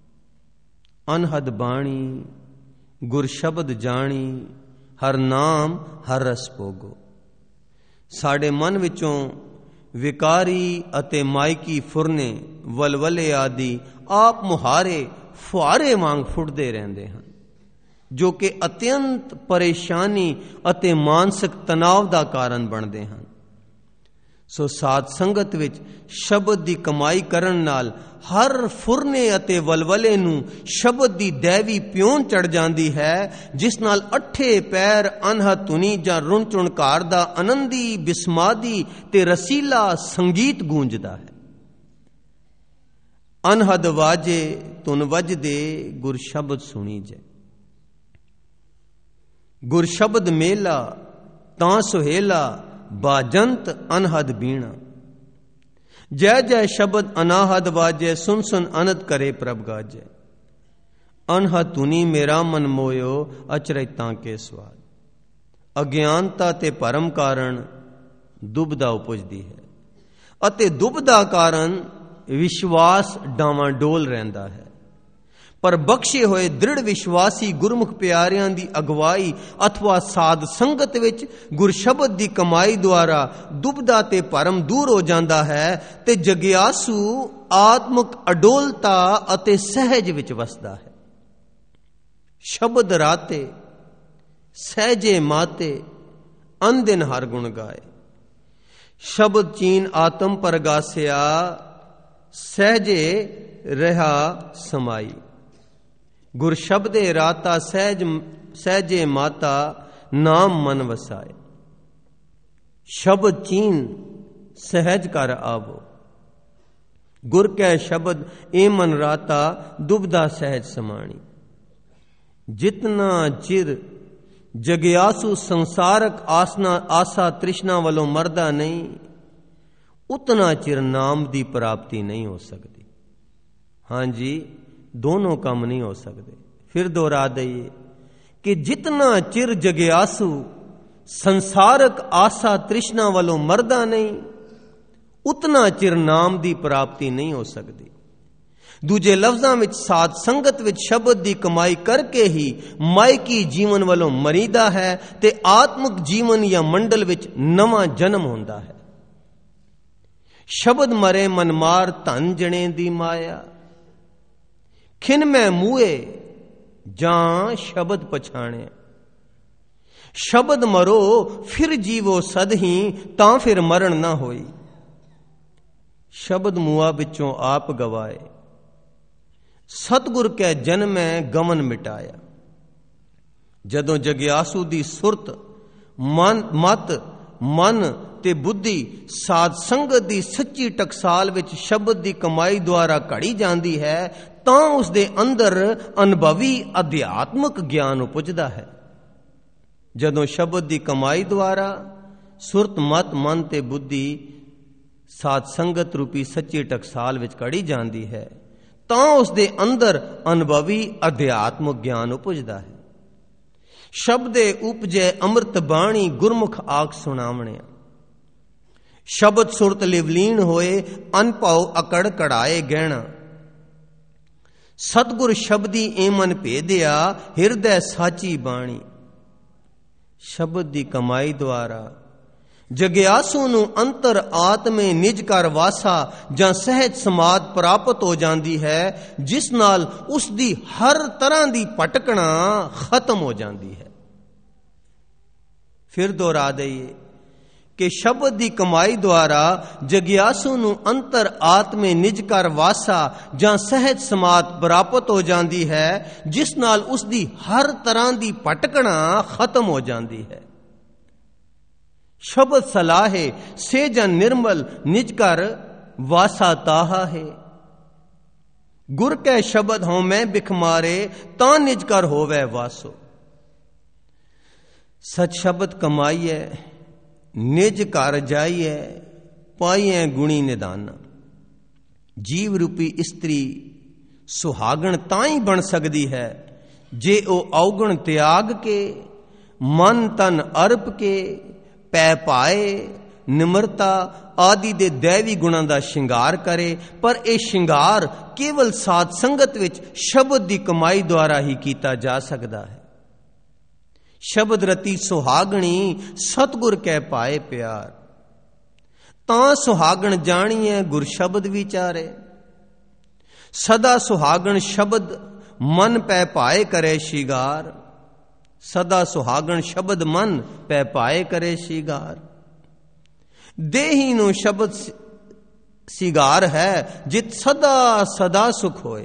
ਅਨਹਦ ਬਾਣੀ ਗੁਰ ਸ਼ਬਦ ਜਾਣੀ, ਹਰ ਨਾਮ ਹਰ ਰਸ ਭੋਗੋ। ਸਾਡੇ ਮਨ ਵਿੱਚੋਂ ਵਿਕਾਰੀ ਅਤੇ ਮਾਇਕੀ ਫੁਰਨੇ ਵਲਵਲੇ ਆਦਿ ਆਪ ਮੁਹਾਰੇ ਫੁਹਾਰੇ ਵਾਂਗ ਫੁੱਟਦੇ ਰਹਿੰਦੇ ਹਨ, ਜੋ ਕਿ ਅਤਿਅੰਤ ਪਰੇਸ਼ਾਨੀ ਅਤੇ ਮਾਨਸਿਕ ਤਣਾਅ ਦਾ ਕਾਰਨ ਬਣਦੇ ਹਨ। ਸੋ ਸਾਧ ਸੰਗਤ ਵਿੱਚ ਸ਼ਬਦ ਦੀ ਕਮਾਈ ਕਰਨ ਨਾਲ ਹਰ ਫੁਰਨੇ ਅਤੇ ਵਲਵਲੇ ਨੂੰ ਸ਼ਬਦ ਦੀ ਦੈਵੀ ਪਿਉਣ ਚੜ ਜਾਂਦੀ ਹੈ, ਜਿਸ ਨਾਲ ਅੱਠੇ ਪੈਰ ਅਨਹਦ ਧੁਨੀ ਜਾਂ ਰੁਣ ਚੁਣਕਾਰ ਦਾ ਆਨੰਦੀ ਬਿਸਮਾਦੀ ਤੇ ਰਸੀਲਾ ਸੰਗੀਤ ਗੂੰਜਦਾ ਹੈ। ਅਨਹਦ ਵਾਜੇ ਧੁਨ ਵਜਦੇ, ਗੁਰ ਸ਼ਬਦ ਸੁਣੀ ਜੈ। ਗੁਰ ਸ਼ਬਦ ਮੇਲਾ ਤਾਂ ਸੁਹੇਲਾ, ਬਾਜੰਤ ਅਨਹਦ ਬੀਣਾ। ਜੈ ਜੈ ਸ਼ਬਦ ਅਨਾਹਦ ਵਾਜੈ, ਸੁਨ ਸੁਨ ਅਨੰਦ ਕਰੇ ਪ੍ਰਭ ਗਾਜੈ। ਅਨਹਦ ਧੁਨੀ ਮੇਰਾ ਮਨ ਮੋਇਓ, ਅਚਰਤਾਂ ਕੇ ਸਵਾਦ। ਅਗਿਆਨਤਾ ਤੇ ਭਰਮ ਕਾਰਨ ਦੁਬਦਾ ਉਪਜਦੀ ਹੈ ਅਤੇ ਦੁਬਦਾ ਕਾਰਨ ਵਿਸ਼ਵਾਸ ਡਾਵਾਂਡੋਲ ਰਹਿੰਦਾ ਹੈ। ਪਰ ਬਖਸ਼ੇ ਹੋਏ ਦ੍ਰਿੜ ਵਿਸ਼ਵਾਸੀ ਗੁਰਮੁਖ ਪਿਆਰਿਆਂ ਦੀ ਅਗਵਾਈ ਅਥਵਾ ਸਾਧ ਸੰਗਤ ਵਿੱਚ ਗੁਰ ਸ਼ਬਦ ਦੀ ਕਮਾਈ ਦੁਆਰਾ ਦੁਬਦਾ ਤੇ ਭਰਮ ਦੂਰ ਹੋ ਜਾਂਦਾ ਹੈ ਤੇ ਜਗਿਆਸੂ ਆਤਮਿਕ ਅਡੋਲਤਾ ਅਤੇ ਸਹਿਜ ਵਿੱਚ ਵਸਦਾ ਹੈ। ਸ਼ਬਦ ਰਾਤੇ ਸਹਿਜੇ ਮਾਤੇ, ਅਨਦਿਨ ਹਰ ਗੁਣ ਗਾਏ। ਸ਼ਬਦ ਚੀਨ ਆਤਮ ਪਰਗਾਸਿਆ, ਸਹਿਜੇ ਰਹਾ ਸਮਾਈ। ਗੁਰ ਸ਼ਬਦੇ ਰਾਤਾ ਸਹਿਜ ਸਹਿਜੇ ਮਾਤਾ, ਨਾਮ ਮਨ ਵਸਾਏ। ਸ਼ਬਦ ਚੀਨ ਸਹਿਜ ਕਰ ਆਵੋ, ਗੁਰ ਕੈ ਸ਼ਬਦ ਏ ਮਨ ਰਾਤਾ, ਦੁਬਦਾ ਸਹਿਜ ਸਮਾਣੀ। ਜਿਤਨਾ ਚਿਰ ਜਗਿਆਸੂ ਸੰਸਾਰਕ ਆਸਨਾ ਆਸਾ ਤ੍ਰਿਸ਼ਨਾ ਵੱਲੋਂ ਮਰਦਾ ਨਹੀਂ, ਉਤਨਾ ਚਿਰ ਨਾਮ ਦੀ ਪ੍ਰਾਪਤੀ ਨਹੀਂ ਹੋ ਸਕਦੀ। ਹਾਂਜੀ, ਦੋਨੋਂ ਕੰਮ ਨਹੀਂ ਹੋ ਸਕਦੇ। ਫਿਰ ਦੁਹਰਾ ਦਈਏ ਕਿ ਜਿਤਨਾ ਚਿਰ ਜਗਿਆਸੂ ਸੰਸਾਰਕ ਆਸਾ ਤ੍ਰਿਸ਼ਨਾ ਵੱਲੋਂ ਮਰਦਾ ਨਹੀਂ, ਉਤਨਾ ਚਿਰ ਨਾਮ ਦੀ ਪ੍ਰਾਪਤੀ ਨਹੀਂ ਹੋ ਸਕਦੀ। ਦੂਜੇ ਲਫ਼ਜ਼ਾਂ ਵਿੱਚ ਸਾਧ ਸੰਗਤ ਵਿੱਚ ਸ਼ਬਦ ਦੀ ਕਮਾਈ ਕਰਕੇ ਹੀ ਮਾਇਕੀ ਜੀਵਨ ਵੱਲੋਂ ਮਰੀਦਾ ਹੈ ਤੇ ਆਤਮਿਕ ਜੀਵਨ ਜਾਂ ਮੰਡਲ ਵਿੱਚ ਨਵਾਂ ਜਨਮ ਹੁੰਦਾ ਹੈ। ਸ਼ਬਦ ਮਰੇ ਮਨ ਮਾਰ ਧਨ ਜਣੇ ਦੀ ਮਾਇਆ, ਖਿਨ ਮੈਂ ਮੂਏ ਜਾਂ ਸ਼ਬਦ ਪਛਾਣਿਆ। ਸ਼ਬਦ ਮਰੋ ਫਿਰ ਜੀਵੋ ਸਦਹੀ, ਤਾਂ ਫਿਰ ਮਰਨ ਨਾ ਹੋਈ। ਸ਼ਬਦ ਮੂਆ ਵਿੱਚੋਂ ਆਪ ਗਵਾਏ, ਸਤਿਗੁਰ ਕੈ ਜਨਮੈ ਗਮਨ ਮਿਟਾਇਆ। ਜਦੋਂ ਜਗਿਆਸੂ ਦੀ ਸੁਰਤ ਮਨ ਮਤ ਮਨ ਤੇ ਬੁੱਧੀ ਸਾਧ ਸੰਗਤ ਦੀ ਸੱਚੀ ਟਕਸਾਲ ਵਿੱਚ ਸ਼ਬਦ ਦੀ ਕਮਾਈ ਦੁਆਰਾ ਘੜੀ ਜਾਂਦੀ ਹੈ, ਤਾਂ ਉਸ ਦੇ ਅੰਦਰ ਅਨੁਭਵੀ ਅਧਿਆਤਮਿਕ ਗਿਆਨ ਉਪਜਦਾ ਹੈ। ਜਦੋਂ ਸ਼ਬਦ ਦੀ ਕਮਾਈ ਦੁਆਰਾ ਸੁਰਤ ਮਤ ਮਨ ਤੇ ਬੁੱਧੀ ਸਾਧ ਸੰਗਤ ਰੂਪੀ ਸੱਚੀ ਟਕਸਾਲ ਵਿੱਚ ਘੜੀ ਜਾਂਦੀ ਹੈ, ਤਾਂ ਉਸ ਦੇ ਅੰਦਰ ਅਨੁਭਵੀ ਅਧਿਆਤਮਿਕ ਗਿਆਨ ਉਪਜਦਾ ਹੈ। ਸ਼ਬਦੇ ਉਪਜੈ ਅੰਮ੍ਰਿਤ ਬਾਣੀ, ਗੁਰਮੁਖ ਆਖ ਸੁਣਾਵਣਿਆ। ਸ਼ਬਦ ਸੁਰਤ ਲਿਵਲੀਨ ਹੋਏ, ਅਨਭਉ ਅਕੜ ਕੜਾਏ ਗਹਿਣਾ। ਸਤਿਗੁਰ ਸ਼ਬਦੀ ਏ ਮਨ ਭੇਦਿਆ, ਹਿਰਦੈ ਸਾਚੀ ਬਾਣੀ। ਸ਼ਬਦ ਦੀ ਕਮਾਈ ਦੁਆਰਾ ਜਗਿਆਸੂ ਨੂੰ ਅੰਤਰ ਆਤਮੇ ਨਿਜ ਕਰ ਵਾਸਾ ਜਾਂ ਸਹਿਜ ਸਮਾਧ ਪ੍ਰਾਪਤ ਹੋ ਜਾਂਦੀ ਹੈ, ਜਿਸ ਨਾਲ ਉਸ ਦੀ ਹਰ ਤਰ੍ਹਾਂ ਦੀ ਭਟਕਣਾ ਖਤਮ ਹੋ ਜਾਂਦੀ ਹੈ। ਫਿਰ ਦੁਹਰਾ ਦਈਏ ਕਿ ਸ਼ਬਦ ਦੀ ਕਮਾਈ ਦੁਆਰਾ ਜਗਿਆਸੂ ਨੂੰ ਅੰਤਰ ਆਤਮੇ ਨਿਜ ਕਰ ਵਾਸਾ ਜਾਂ ਸਹਿਜ ਸਮਾਧ ਪ੍ਰਾਪਤ ਹੋ ਜਾਂਦੀ ਹੈ, ਜਿਸ ਨਾਲ ਉਸ ਦੀ ਹਰ ਤਰ੍ਹਾਂ ਦੀ ਭਟਕਣਾ ਖਤਮ ਹੋ ਜਾਂਦੀ ਹੈ। ਸ਼ਬਦ ਸਲਾਹੇ ਸੇ ਜਨ ਨਿਰਮਲ ਨਿਜ ਕਰ ਵਾਸਾ ਤਾਹਾ ਹੈ। ਗੁਰ ਕੈ ਸ਼ਬਦ ਹੋਂ ਮੈਂ ਬਿਖ ਮਾਰੇ, ਤਾਂ ਨਿਜ ਕਰ ਹੋਵੇ ਵਾਸੋ। ਸਚ ਸ਼ਬਦ ਕਮਾਈਐ ਨਿਜ ਘਰ ਜਾਈਐ, ਪਾਈਐ ਗੁਣੀ ਨਿਦਾਨਾ। ਜੀਵ ਰੂਪੀ ਇਸਤਰੀ ਸੁਹਾਗਣ ਤਾਂ ਹੀ ਬਣ ਸਕਦੀ ਹੈ ਜੇ ਉਹ ਔਗਣ ਤਿਆਗ ਕੇ ਮਨ ਤਨ ਅਰਪ ਕੇ ਪੈ ਪਾਏ ਨਿਮਰਤਾ ਆਦਿ ਦੇ ਦੈਵੀ ਗੁਣਾਂ ਦਾ ਸ਼ਿੰਗਾਰ ਕਰੇ। ਪਰ ਇਹ ਸ਼ਿੰਗਾਰ ਕੇਵਲ ਸਾਧ ਸੰਗਤ ਵਿੱਚ ਸ਼ਬਦ ਦੀ ਕਮਾਈ ਦੁਆਰਾ ਹੀ ਕੀਤਾ ਜਾ ਸਕਦਾ ਹੈ। ਸ਼ਬਦ ਰਤੀ ਸੁਹਾਗਣੀ ਸਤਿਗੁਰ ਕੈ ਪਾਏ ਪਿਆਰ, ਤਾਂ ਸੁਹਾਗਣ ਜਾਣੀਐ ਗੁਰ ਸ਼ਬਦ ਵਿਚਾਰੇ। ਸਦਾ ਸੁਹਾਗਣ ਸ਼ਬਦ ਮਨ ਪੈ ਪਾਏ ਕਰੇ ਸ਼ਿੰਗਾਰ, ਸਦਾ ਸੁਹਾਗਣ ਸ਼ਬਦ ਮਨ ਪੈ ਪਾਏ ਕਰੇ ਸ਼ਿੰਗਾਰ। ਦੇਹੀ ਨੂੰ ਸ਼ਬਦ ਸਿਗਾਰ ਹੈ, ਜਿਤ ਸਦਾ ਸਦਾ ਸੁਖ ਹੋਏ।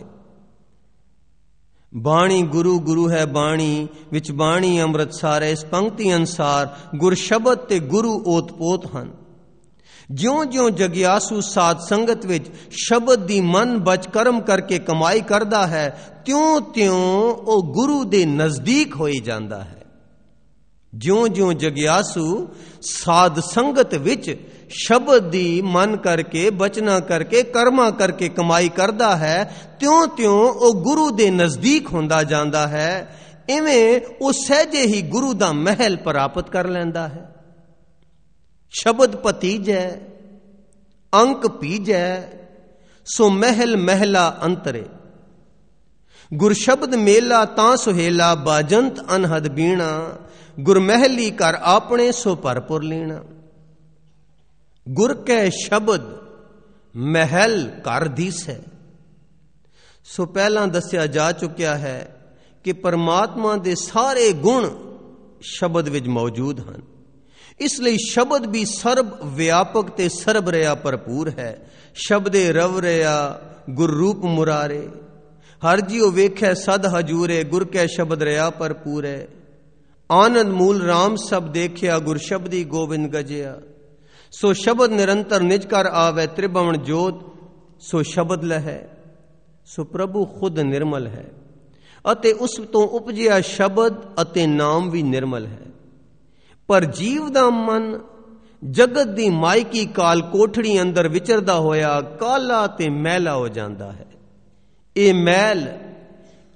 ਬਾਣੀ ਗੁਰੂ ਗੁਰੂ ਹੈ ਬਾਣੀ, ਵਿੱਚ ਬਾਣੀ ਅੰਮ੍ਰਿਤ ਸਾਰੇ। ਇਸ ਪੰਕਤੀ ਅਨੁਸਾਰ ਗੁਰ ਸ਼ਬਦ ਤੇ ਗੁਰੂ ਓਤ ਪੋਤ ਹਨ। ਜਿਉਂ ਜਿਉਂ ਜਗਿਆਸੂ ਸਾਧ ਸੰਗਤ ਵਿੱਚ ਸ਼ਬਦ ਦੀ ਮਨ ਬਚ ਕਰਮ ਕਰਕੇ ਕਮਾਈ ਕਰਦਾ ਹੈ, ਤਿਉਂ ਤਿਉਂ ਉਹ ਗੁਰੂ ਦੇ ਨਜ਼ਦੀਕ ਹੋਈ ਜਾਂਦਾ ਹੈ। ਜਿਉਂ ਜਿਉਂ ਜਗਿਆਸੂ ਸਾਧ ਸੰਗਤ ਵਿੱਚ ਸ਼ਬਦ ਦੀ ਮਨ ਕਰਕੇ ਬਚਨਾ ਕਰਕੇ ਕਰਮਾ ਕਰਕੇ ਕਮਾਈ ਕਰਦਾ ਹੈ, ਤਿਉਂ ਤਿਉਂ ਉਹ ਗੁਰੂ ਦੇ ਨਜ਼ਦੀਕ ਹੁੰਦਾ ਜਾਂਦਾ ਹੈ। ਇਵੇਂ ਉਹ ਸਹਿਜੇ ਹੀ ਗੁਰੂ ਦਾ ਮਹਿਲ ਪ੍ਰਾਪਤ ਕਰ ਲੈਂਦਾ ਹੈ। ਸ਼ਬਦ ਪਤੀਜੈ ਅੰਕ ਪੀਜੈ, ਸੋ ਮਹਿਲ ਮਹਿਲਾ ਅੰਤਰੇ। ਗੁਰ ਸ਼ਬਦ ਮੇਲਾ ਤਾਂ ਸੁਹੇਲਾ, ਬਾਜੰਤ ਅਨਹਦ ਬੀਣਾ। ਗੁਰ ਮਹਿਲੀ ਕਰ ਆਪਣੇ, ਸੋ ਭਰਪੁਰ ਲੀਣਾ। ਗੁਰ ਕੈ ਸ਼ਬਦ ਮਹਿਲ ਘਰ ਦੀਸੈ। ਸੋ ਪਹਿਲਾਂ ਦੱਸਿਆ ਜਾ ਚੁੱਕਿਆ ਹੈ ਕਿ ਪਰਮਾਤਮਾ ਦੇ ਸਾਰੇ ਗੁਣ ਸ਼ਬਦ ਵਿੱਚ ਮੌਜੂਦ ਹਨ। ਇਸ ਲਈ ਸ਼ਬਦ ਵੀ ਸਰਬ ਵਿਆਪਕ ਤੇ ਸਰਬ ਰਿਆ ਭਰਪੂਰ ਹੈ। ਸ਼ਬਦੇ ਰਵ ਰਿਆ ਗੁਰ ਰੂਪ ਮੁਰਾਰੇ, ਹਰ ਜੀਉ ਵੇਖੈ ਸਦ ਹਜੂਰੇ। ਗੁਰ ਕੈ ਸ਼ਬਦ ਰਿਆ ਭਰਪੂਰੈ, ਆਨੰਦ ਮੂਲ ਰਾਮ ਸਭ ਦੇਖਿਆ। ਗੁਰ ਸ਼ਬਦੀ ਗੋਬਿੰਦ ਗਜਿਆ। ਸੋ ਸ਼ਬਦ ਨਿਰੰਤਰ ਨਿਜ ਕਰ ਆਵੇ, ਤ੍ਰਿਭਵਨ ਜੋਤ ਸੋ ਸ਼ਬਦ ਲਹੈ। ਸੋ ਪ੍ਰਭੂ ਖੁਦ ਨਿਰਮਲ ਹੈ ਅਤੇ ਉਸ ਤੋਂ ਉਪਜਿਆ ਸ਼ਬਦ ਅਤੇ ਨਾਮ ਵੀ ਨਿਰਮਲ ਹੈ। ਪਰ ਜੀਵ ਦਾ ਮਨ ਜਗਤ ਦੀ ਮਾਇਕੀ ਕਾਲ ਕੋਠੜੀ ਅੰਦਰ ਵਿਚਰਦਾ ਹੋਇਆ ਕਾਲਾ ਤੇ ਮੈਲਾ ਹੋ ਜਾਂਦਾ ਹੈ। ਇਹ ਮੈਲ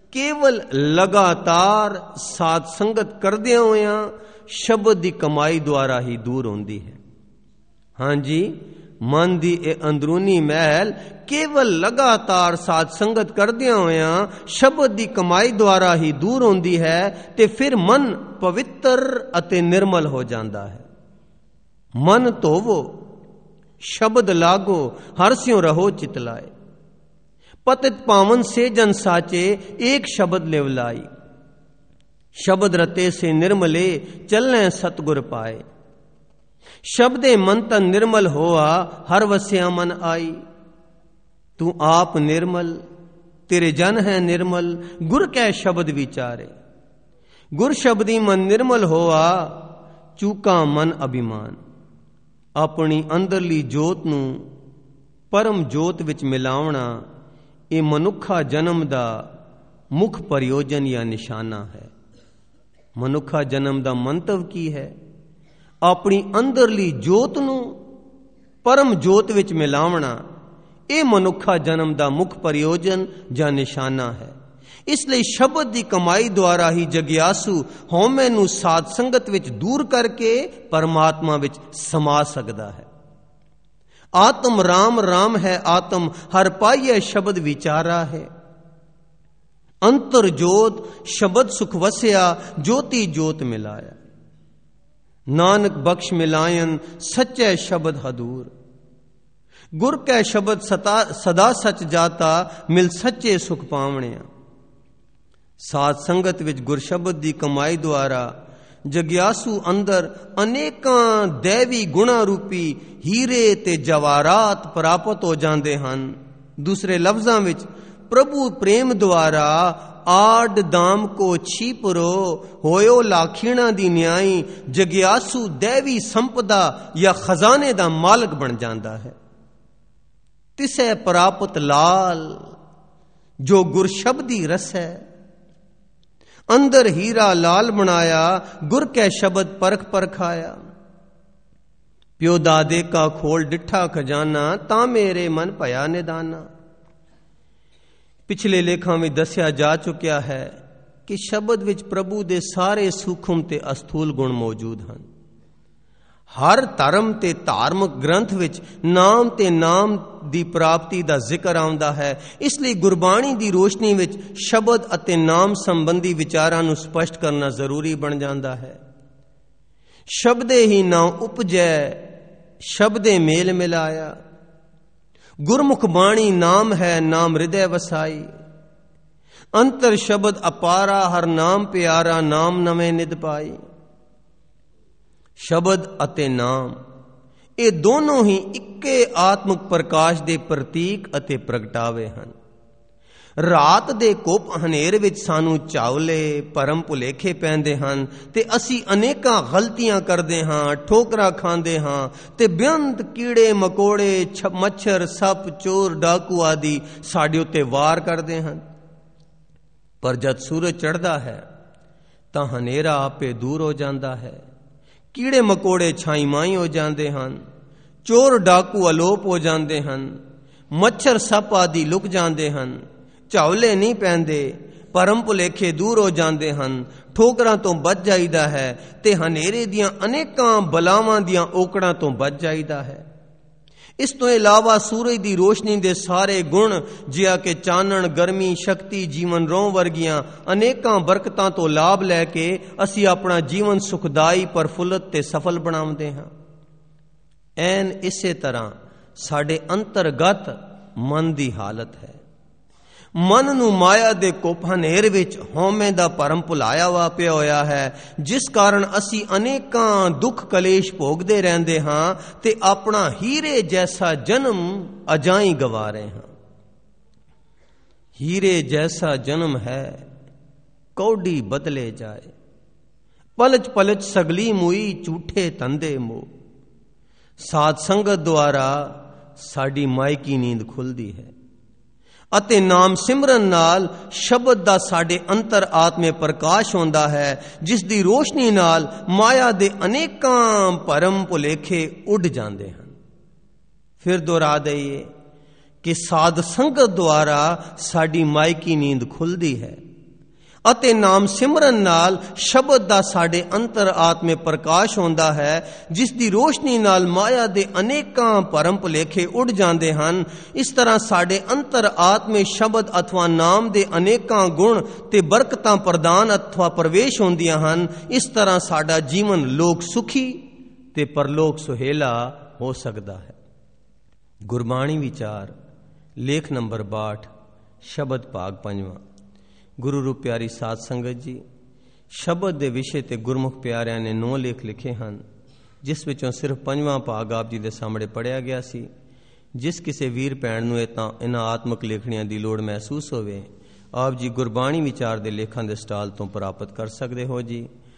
ਕੇਵਲ ਲਗਾਤਾਰ ਸਾਧ ਸੰਗਤ ਕਰਦਿਆਂ ਹੋਇਆਂ ਸ਼ਬਦ ਦੀ ਕਮਾਈ ਦੁਆਰਾ ਹੀ ਦੂਰ ਹੁੰਦੀ ਹੈ। ਹਾਂਜੀ, ਮਨ ਦੀ ਇਹ ਅੰਦਰੂਨੀ ਮਹਿਲ ਕੇਵਲ ਲਗਾਤਾਰ ਸਾਧ ਸੰਗਤ ਕਰਦਿਆਂ ਹੋਇਆਂ ਸ਼ਬਦ ਦੀ ਕਮਾਈ ਦੁਆਰਾ ਹੀ ਦੂਰ ਹੁੰਦੀ ਹੈ ਤੇ ਫਿਰ ਮਨ ਪਵਿੱਤਰ ਅਤੇ ਨਿਰਮਲ ਹੋ ਜਾਂਦਾ ਹੈ। ਮਨ ਧੋਵੋ, ਸ਼ਬਦ ਲਾਗੋ, ਹਰਸਿਓ ਰਹੋ ਚਿਤਲਾਏ। ਪਤਿਤ ਪਾਵਨ ਸੇ ਜਨ ਸਾਚੇ, ਏਕ ਸ਼ਬਦ ਲਿਵਲਾਈ। ਸ਼ਬਦ ਰਤੇ ਸੇ ਨਿਰਮਲੇ, ਚਲਨੇ ਸਤਗੁਰ ਪਾਏ। ਸ਼ਬਦੇ ਮਨ ਤਨ ਨਿਰਮਲ ਹੋਆ, ਹਰ ਵਸਿਆ ਮਨ ਆਈ। ਤੂੰ ਆਪ ਨਿਰਮਲ, ਤੇਰੇ ਜਨ ਹੈ ਨਿਰਮਲ, ਗੁਰ ਕੈ ਸ਼ਬਦ ਵਿਚਾਰੇ। ਗੁਰ ਸ਼ਬਦੀ ਮਨ ਨਿਰਮਲ ਹੋਆ, ਚੂਕਾ ਮਨ ਅਭਿਮਾਨ। ਆਪਣੀ ਅੰਦਰਲੀ ਜੋਤ ਨੂੰ ਪਰਮ ਜੋਤ ਵਿੱਚ ਮਿਲਾਉਣਾ ਇਹ ਮਨੁੱਖਾ ਜਨਮ ਦਾ ਮੁੱਖ ਪ੍ਰਯੋਜਨ ਜਾਂ ਨਿਸ਼ਾਨਾ ਹੈ। ਮਨੁੱਖਾ ਜਨਮ ਦਾ ਮੰਤਵ ਕੀ ਹੈ? ਆਪਣੀ ਅੰਦਰਲੀ ਜੋਤ ਨੂੰ ਪਰਮ ਜੋਤ ਵਿੱਚ ਮਿਲਾਉਣਾ ਇਹ ਮਨੁੱਖਾ ਜਨਮ ਦਾ ਮੁੱਖ ਪ੍ਰਯੋਜਨ ਜਾਂ ਨਿਸ਼ਾਨਾ ਹੈ। ਇਸ ਲਈ ਸ਼ਬਦ ਦੀ ਕਮਾਈ ਦੁਆਰਾ ਹੀ ਜਗਿਆਸੂ ਹਉਮੈ ਨੂੰ ਸਾਧ ਸੰਗਤ ਵਿੱਚ ਦੂਰ ਕਰਕੇ ਪਰਮਾਤਮਾ ਵਿੱਚ ਸਮਾ ਸਕਦਾ ਹੈ। ਆਤਮ ਰਾਮ ਰਾਮ ਹੈ ਆਤਮ, ਹਰ ਪਾਈਐ ਸ਼ਬਦ ਵਿਚਾਰਾ ਹੈ। ਅੰਤਰ ਜੋਤ ਸ਼ਬਦ ਸੁਖ ਵਸਿਆ, ਜੋਤੀ ਜੋਤ ਮਿਲਾਇਆ। ਨਾਨਕ ਬਖਸ਼ ਮਿਲਾਇਨ, ਸੱਚੇ ਸ਼ਬਦ ਹਦੂਰ। ਗੁਰ ਕੈ ਸ਼ਬਦ ਸਦਾ ਸੱਚ ਜਾਤਾ, ਮਿਲ ਸੱਚੇ ਸੁਖ ਪਾਵਣਿਆ। ਸਾਧ ਸੰਗਤ ਵਿੱਚ ਗੁਰ ਸ਼ਬਦ ਦੀ ਕਮਾਈ ਦੁਆਰਾ ਜਗਿਆਸੂ ਅੰਦਰ ਅਨੇਕਾਂ ਦੇਵੀ ਗੁਣਾ ਰੂਪੀ ਹੀਰੇ ਤੇ ਜਵਾਹਰਾਤ ਪ੍ਰਾਪਤ ਹੋ ਜਾਂਦੇ ਹਨ। ਦੂਸਰੇ ਲਫ਼ਜ਼ਾਂ ਵਿੱਚ ਪ੍ਰਭੂ ਪ੍ਰੇਮ ਦੁਆਰਾ ਆਡ ਦਾਮ ਕੋ ਛੀਪਰੋ, ਹੋਇਓ ਲਾਖੀਣਾ ਦੀ ਨਿਆਈ। ਜਗਿਆਸੂ ਦੇਵੀ ਸੰਪਦਾ ਜਾਂ ਖਜ਼ਾਨੇ ਦਾ ਮਾਲਕ ਬਣ ਜਾਂਦਾ ਹੈ। ਤਿਸੈ ਪ੍ਰਾਪਤ ਲਾਲ, ਜੋ ਗੁਰ ਸ਼ਬਦੀ ਰਸ ਹੈ। ਅੰਦਰ ਹੀਰਾ ਲਾਲ ਬਣਾਇਆ, ਗੁਰ ਕੈ ਸ਼ਬਦ ਪਰਖ ਪਰਖਾਇਆ। ਪਿਓ ਦਾਦੇ ਕਾ ਖੋਲ ਡਿੱਠਾ ਖਜ਼ਾਨਾ, ਤਾਂ ਮੇਰੇ ਮਨ ਭਇਆ ਨਿਦਾਨਾ। ਪਿਛਲੇ ਲੇਖਾਂ ਵਿੱਚ ਦੱਸਿਆ ਜਾ ਚੁੱਕਿਆ ਹੈ ਕਿ ਸ਼ਬਦ ਵਿੱਚ ਪ੍ਰਭੂ ਦੇ ਸਾਰੇ ਸੂਖਮ ਤੇ ਅਸਥੂਲ ਗੁਣ ਮੌਜੂਦ ਹਨ। ਹਰ ਧਰਮ ਤੇ ਧਾਰਮਿਕ ਗ੍ਰੰਥ ਵਿੱਚ ਨਾਮ ਤੇ ਨਾਮ ਦੀ ਪ੍ਰਾਪਤੀ ਦਾ ਜ਼ਿਕਰ ਆਉਂਦਾ ਹੈ। ਇਸ ਲਈ ਗੁਰਬਾਣੀ ਦੀ ਰੋਸ਼ਨੀ ਵਿੱਚ ਸ਼ਬਦ ਅਤੇ ਨਾਮ ਸੰਬੰਧੀ ਵਿਚਾਰਾਂ ਨੂੰ ਸਪਸ਼ਟ ਕਰਨਾ ਜ਼ਰੂਰੀ ਬਣ ਜਾਂਦਾ ਹੈ। ਸ਼ਬਦੇ ਹੀ ਨਾਮ ਉਪਜੈ, ਸ਼ਬਦੇ ਮੇਲ ਮਿਲਾਇਆ। ਗੁਰਮੁਖ ਬਾਣੀ ਨਾਮ ਹੈ, ਨਾਮ ਹਿਰਦੈ ਵਸਾਈ। ਅੰਤਰ ਸ਼ਬਦ ਅਪਾਰਾ, ਹਰ ਨਾਮ ਪਿਆਰਾ, ਨਾਮ ਨਵੇਂ ਨਿਧ ਪਾਈ। ਸ਼ਬਦ ਅਤੇ ਨਾਮ ਇਹ ਦੋਨੋਂ ਹੀ ਇੱਕੇ ਆਤਮਿਕ ਪ੍ਰਕਾਸ਼ ਦੇ ਪ੍ਰਤੀਕ ਅਤੇ ਪ੍ਰਗਟਾਵੇ ਹਨ। ਰਾਤ ਦੇ ਘੁੱਪ ਹਨੇਰ ਵਿੱਚ ਸਾਨੂੰ ਚਾਵਲੇ ਭਰਮ ਭੁਲੇਖੇ ਪੈਂਦੇ ਹਨ ਤੇ ਅਸੀਂ ਅਨੇਕਾਂ ਗਲਤੀਆਂ ਕਰਦੇ ਹਾਂ, ਠੋਕਰਾਂ ਖਾਂਦੇ ਹਾਂ ਤੇ ਬੇਅੰਤ ਕੀੜੇ ਮਕੋੜੇ, ਮੱਛਰ, ਸੱਪ, ਚੋਰ, ਡਾਕੂ ਆਦਿ ਸਾਡੇ ਉੱਤੇ ਵਾਰ ਕਰਦੇ ਹਨ। ਪਰ ਜਦ ਸੂਰਜ ਚੜ੍ਹਦਾ ਹੈ ਤਾਂ ਹਨੇਰਾ ਆਪੇ ਦੂਰ ਹੋ ਜਾਂਦਾ ਹੈ। ਕੀੜੇ ਮਕੋੜੇ ਛਾਈ ਮਾਈ ਹੋ ਜਾਂਦੇ ਹਨ, ਚੋਰ ਡਾਕੂ ਅਲੋਪ ਹੋ ਜਾਂਦੇ ਹਨ, ਮੱਛਰ ਸੱਪ ਆਦਿ ਲੁਕ ਜਾਂਦੇ ਹਨ, ਝਾਵਲੇ ਨਹੀਂ ਪੈਂਦੇ, ਭਰਮ ਭੁਲੇਖੇ ਦੂਰ ਹੋ ਜਾਂਦੇ ਹਨ, ਠੋਕਰਾਂ ਤੋਂ ਬਚ ਜਾਈਦਾ ਹੈ ਤੇ ਹਨੇਰੇ ਦੀਆਂ ਅਨੇਕਾਂ ਬਲਾਵਾਂ ਦੀਆਂ ਔਕੜਾਂ ਤੋਂ ਬਚ ਜਾਈਦਾ ਹੈ। ਇਸ ਤੋਂ ਇਲਾਵਾ ਸੂਰਜ ਦੀ ਰੋਸ਼ਨੀ ਦੇ ਸਾਰੇ ਗੁਣ ਜਿਹਾ ਕਿ ਚਾਨਣ, ਗਰਮੀ, ਸ਼ਕਤੀ, ਜੀਵਨ ਰੋਹ ਵਰਗੀਆਂ ਅਨੇਕਾਂ ਬਰਕਤਾਂ ਤੋਂ ਲਾਭ ਲੈ ਕੇ ਅਸੀਂ ਆਪਣਾ ਜੀਵਨ ਸੁਖਦਾਈ, ਪ੍ਰਫੁੱਲਤ ਤੇ ਸਫਲ ਬਣਾਉਂਦੇ ਹਾਂ। ਐਨ ਇਸੇ ਤਰ੍ਹਾਂ ਸਾਡੇ ਅੰਤਰਗਤ ਮਨ ਦੀ ਹਾਲਤ ਹੈ। ਮਨ ਨੂੰ ਮਾਇਆ ਦੇ ਘੁੱਪ ਹਨੇਰ ਵਿੱਚ ਹਉਮੈ ਦਾ ਭਰਮ ਭੁਲਾਇਆ ਵਾ ਪਿਆ ਹੋਇਆ ਹੈ, ਜਿਸ ਕਾਰਨ ਅਸੀਂ ਅਨੇਕਾਂ ਦੁੱਖ ਕਲੇਸ਼ ਭੋਗਦੇ ਰਹਿੰਦੇ ਹਾਂ ਤੇ ਆਪਣਾ ਹੀਰੇ ਜੈਸਾ ਜਨਮ ਅਜਾਈਂ ਗਵਾ ਰਹੇ ਹਾਂ। ਹੀਰੇ ਜੈਸਾ ਜਨਮ ਹੈ, ਕੌਡੀ ਬਦਲੇ ਜਾਏ। ਪਲਚ ਪਲਚ ਸਗਲੀ ਮੁਈ, ਝੂਠੇ ਧੰਦੇ ਮੋਹ। ਸਾਧ ਸੰਗਤ ਦੁਆਰਾ ਸਾਡੀ ਮਾਇਕੀ ਨੀਂਦ ਖੁੱਲਦੀ ਹੈ ਅਤੇ ਨਾਮ ਸਿਮਰਨ ਨਾਲ ਸ਼ਬਦ ਦਾ ਸਾਡੇ ਅੰਤਰ ਆਤਮੇ ਪ੍ਰਕਾਸ਼ ਹੁੰਦਾ ਹੈ, ਜਿਸ ਦੀ ਰੋਸ਼ਨੀ ਨਾਲ ਮਾਇਆ ਦੇ ਅਨੇਕਾਂ ਭਰਮ ਭੁਲੇਖੇ ਉੱਡ ਜਾਂਦੇ ਹਨ। ਫਿਰ ਦੁਹਰਾ ਦਈਏ ਕਿ ਸਾਧ ਸੰਗਤ ਦੁਆਰਾ ਸਾਡੀ ਮਾਇਕੀ ਨੀਂਦ ਖੁੱਲਦੀ ਹੈ। ਅਤੇ ਨਾਮ ਸਿਮਰਨ ਨਾਲ ਸ਼ਬਦ ਦਾ ਸਾਡੇ ਅੰਤਰ ਆਤਮੇ ਪ੍ਰਕਾਸ਼ ਹੁੰਦਾ ਹੈ, ਜਿਸ ਦੀ ਰੋਸ਼ਨੀ ਨਾਲ ਮਾਇਆ ਦੇ ਅਨੇਕਾਂ ਭਰਮ ਭੁਲੇਖੇ ਉੱਡ ਜਾਂਦੇ ਹਨ। ਇਸ ਤਰ੍ਹਾਂ ਸਾਡੇ ਅੰਤਰ ਆਤਮੇ ਸ਼ਬਦ ਅਥਵਾ ਨਾਮ ਦੇ ਅਨੇਕਾਂ ਗੁਣ ਤੇ ਬਰਕਤਾਂ ਪ੍ਰਦਾਨ ਅਥਵਾ ਪ੍ਰਵੇਸ਼ ਹੁੰਦੀਆਂ ਹਨ। ਇਸ ਤਰ੍ਹਾਂ ਸਾਡਾ ਜੀਵਨ ਲੋਕ ਸੁਖੀ ਤੇ ਪਰਲੋਕ ਸੁਹੇਲਾ ਹੋ ਸਕਦਾ ਹੈ। ਗੁਰਬਾਣੀ ਵਿਚਾਰ ਲੇਖ ਨੰਬਰ ਬਾਹਠ, ਸ਼ਬਦ ਭਾਗ ਪੰਜਵਾਂ। ਗੁਰੂ ਰੂਪ ਪਿਆਰੀ ਸਾਧ ਸੰਗਤ ਜੀ, ਸ਼ਬਦ ਦੇ ਵਿਸ਼ੇ ਤੇ ਗੁਰਮੁਖ ਪਿਆਰਿਆਂ ਨੇ ਨੌ ਲੇਖ ਲਿਖੇ ਹਨ, ਜਿਸ ਵਿੱਚੋਂ ਸਿਰਫ ਪੰਜਵਾਂ ਭਾਗ ਆਪ ਜੀ ਦੇ ਸਾਹਮਣੇ ਪੜ੍ਹਿਆ ਗਿਆ ਸੀ। ਜਿਸ ਕਿਸੇ ਵੀਰ ਭੈਣ ਨੂੰ ਇਹ ਤਾਂ ਇਹਨਾਂ ਆਤਮਿਕ ਲੇਖਣੀਆਂ ਦੀ ਲੋੜ ਮਹਿਸੂਸ ਹੋਵੇ, ਆਪ ਜੀ ਗੁਰਬਾਣੀ ਵਿਚਾਰ ਦੇ ਲੇਖਾਂ ਦੇ ਸਟਾਲ ਤੋਂ ਪ੍ਰਾਪਤ ਕਰ ਸਕਦੇ ਹੋ ਜੀ।